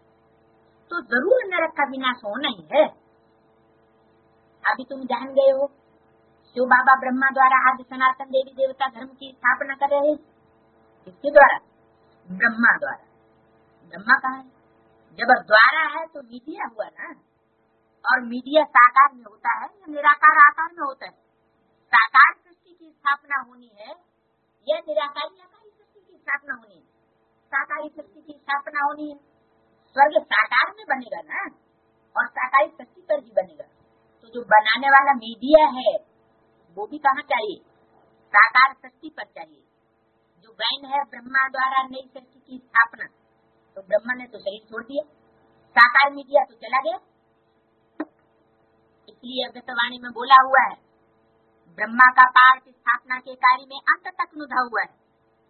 तो जरूर नरक का विनाश होना ही है। अभी तुम जान गए हो शिव बाबा ब्रह्मा द्वारा आदि सनातन देवी देवता धर्म की स्थापना कर रहे हैं। किसके द्वारा? ब्रह्मा द्वारा। ब्रह्मा कहाँ है? जब द्वारा है तो मीडिया हुआ ना, और मीडिया साकार में होता है या निराकार आकार में होता है? साकार सृष्टि की स्थापना होनी है या निराकारी आकारी सृष्टि की स्थापना होनी है? साकारी सृष्टि की स्थापना होनी है। स्वर्ग साकार में बनेगा ना, और साकारी सृष्टि पर ही बनेगा। तो जो बनाने वाला मीडिया है वो भी कहाँ चाहिए? साकार सृष्टि पर चाहिए। जो गायन है ब्रह्मा द्वारा नई सृष्टि की स्थापना, तो ब्रह्मा ने तो शरीर छोड़ दिया, साकार मीडिया तो चला गया। इसलिए अव्यक्तवाणी में बोला हुआ है, ब्रह्मा का पाठ स्थापना के कार्य में अंत तक नुधा हुआ है।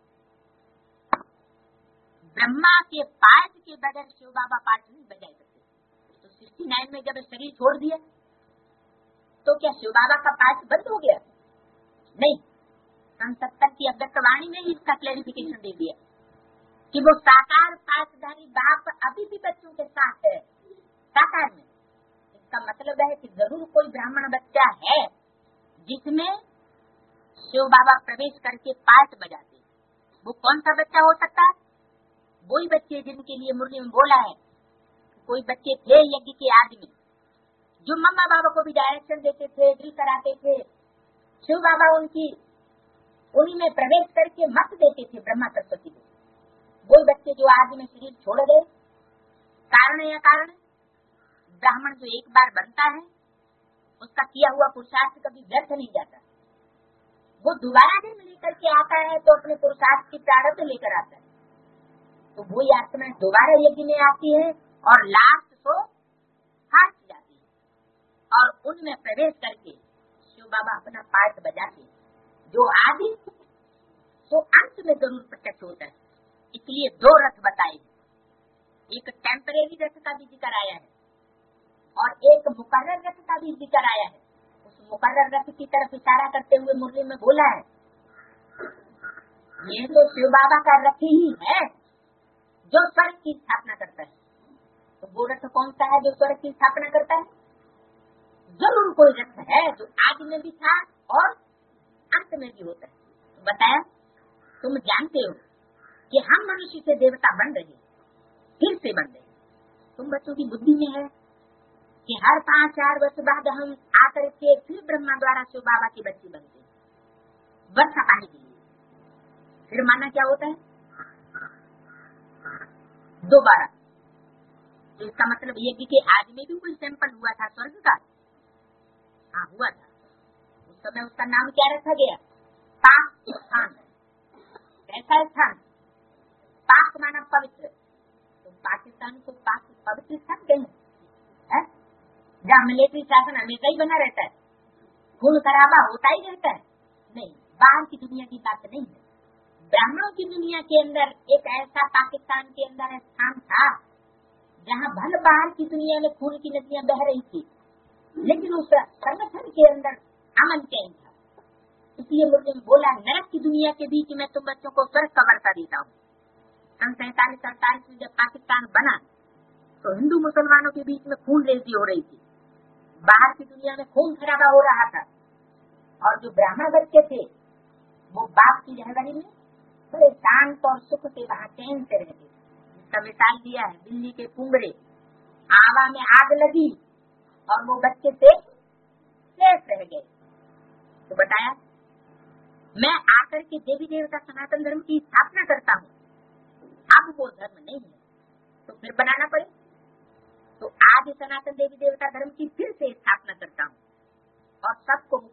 ब्रह्मा के पाठ के बगैर शिव बाबा पाठ नहीं बजा सकते। तो सिक्सटी नाइन में जब शरीर छोड़ दिया तो क्या शिव बाबा का पाठ बंद हो गया? नहीं, सन सत्तर की अव्यक्तवाणी में ही इसका क्लैरिफिकेशन दे दिया कि वो साकार पाठधारी बाप अभी भी बच्चों के साथ है साकार में। इसका मतलब है कि जरूर कोई ब्राह्मण बच्चा है जिसमें शिव बाबा प्रवेश करके पाठ बजाते। वो कौन सा बच्चा हो सकता है? वही बच्चे जिनके लिए मुरली में बोला है, कोई बच्चे थे यज्ञ के आदमी जो मम्मा बाबा को भी डायरेक्शन देते थे, ड्रिल कराते थे। शिव बाबा उनकी उन्हीं में प्रवेश करके मत देते थे ब्रह्मा सरस्वती को। वही बच्चे जो आज में शरीर छोड़ गए, कारण या कारण ब्राह्मण जो एक बार बनता है उसका किया हुआ पुरुषार्थ कभी व्यर्थ नहीं जाता। वो दोबारा जन्म लेकर के आता है तो अपने पुरुषार्थ की प्रारब्ध लेकर आता है। तो वही आत्मा दोबारा यज्ञ में आती है और लास्ट को हार जाती है और उनमें प्रवेश करके शिव बाबा अपना पाठ बजाते। जो आदि तो अंत में जरूर प्रत्यक्ष होता है। इसलिए दो रथ बताए, एक टेम्परेरी रथ का भी जिक्र आया है और एक मुकर्रर रथ का भी जिक्र आया है। उस मुकर्रर रथ की तरफ इशारा करते हुए मुरली में बोला है, ये तो शिव बाबा का रथ ही है जो स्वर्ग की स्थापना करता है। तो वो रथ कौन सा है जो स्वर्ग की स्थापना करता है? जरूर कोई रथ है जो आदि में भी था और अंत में भी होता है। तो बताया, तुम जानते हो कि हम मनुष्य से देवता बन रहे, फिर से बन रहे। तुम बच्चों की बुद्धि में है कि हर पाँच चार वर्ष बाद हम आकर के फिर ब्रह्मा द्वारा शिव बाबा की बच्ची बनते, वर्षा पानी के लिए। फिर माना क्या होता है? दोबारा। तो इसका मतलब यज्ञ के आज में भी कोई सैंपल हुआ था स्वर्ग का? हाँ, हुआ था। उस समय उसका नाम क्या रखा गया? पाक स्थान। कैसा स्थान? पाक माना पवित्र। तो पाकिस्तान को पाक पवित्र स्थान कहें, जहाँ मिलिट्री शासन हमेशा ही बना रहता है, खून खराबा होता ही रहता है। नहीं, बाहर की दुनिया की बात नहीं है। ब्राह्मणों की दुनिया के अंदर एक ऐसा पाकिस्तान के अंदर स्थान था जहाँ भल बाहर की दुनिया में खून की नदियां बह रही थी, लेकिन उस संगठन के अंदर अमन चैन था। इसलिए मुझे बोला, नरक की दुनिया के बीच में तुम बच्चों को स्वर्ग का वर्षा देता हूँ। सन सैतालीस अड़तालीस में जब पाकिस्तान बना तो हिंदू मुसलमानों के बीच में खून रेजी हो रही थी, बाहर की दुनिया में खून खराबा हो रहा था। और जो ब्राह्मण बच्चे थे वो बाप की रहबरी में बड़े शांत और सुख से वहाँ चैन से रहते। इसका मिसाल दिया है, दिल्ली के पुंगड़े आवा में आग लगी और वो बच्चे से सेफ रह गए। तो बताया, मैं आकर के देवी देवता सनातन धर्म की स्थापना करता हूँ, अब वो धर्म नहीं है तो फिर बनाना पड़े। तो आज सनातन देवी देवता धर्म की फिर से स्थापना करता हूँ और सबको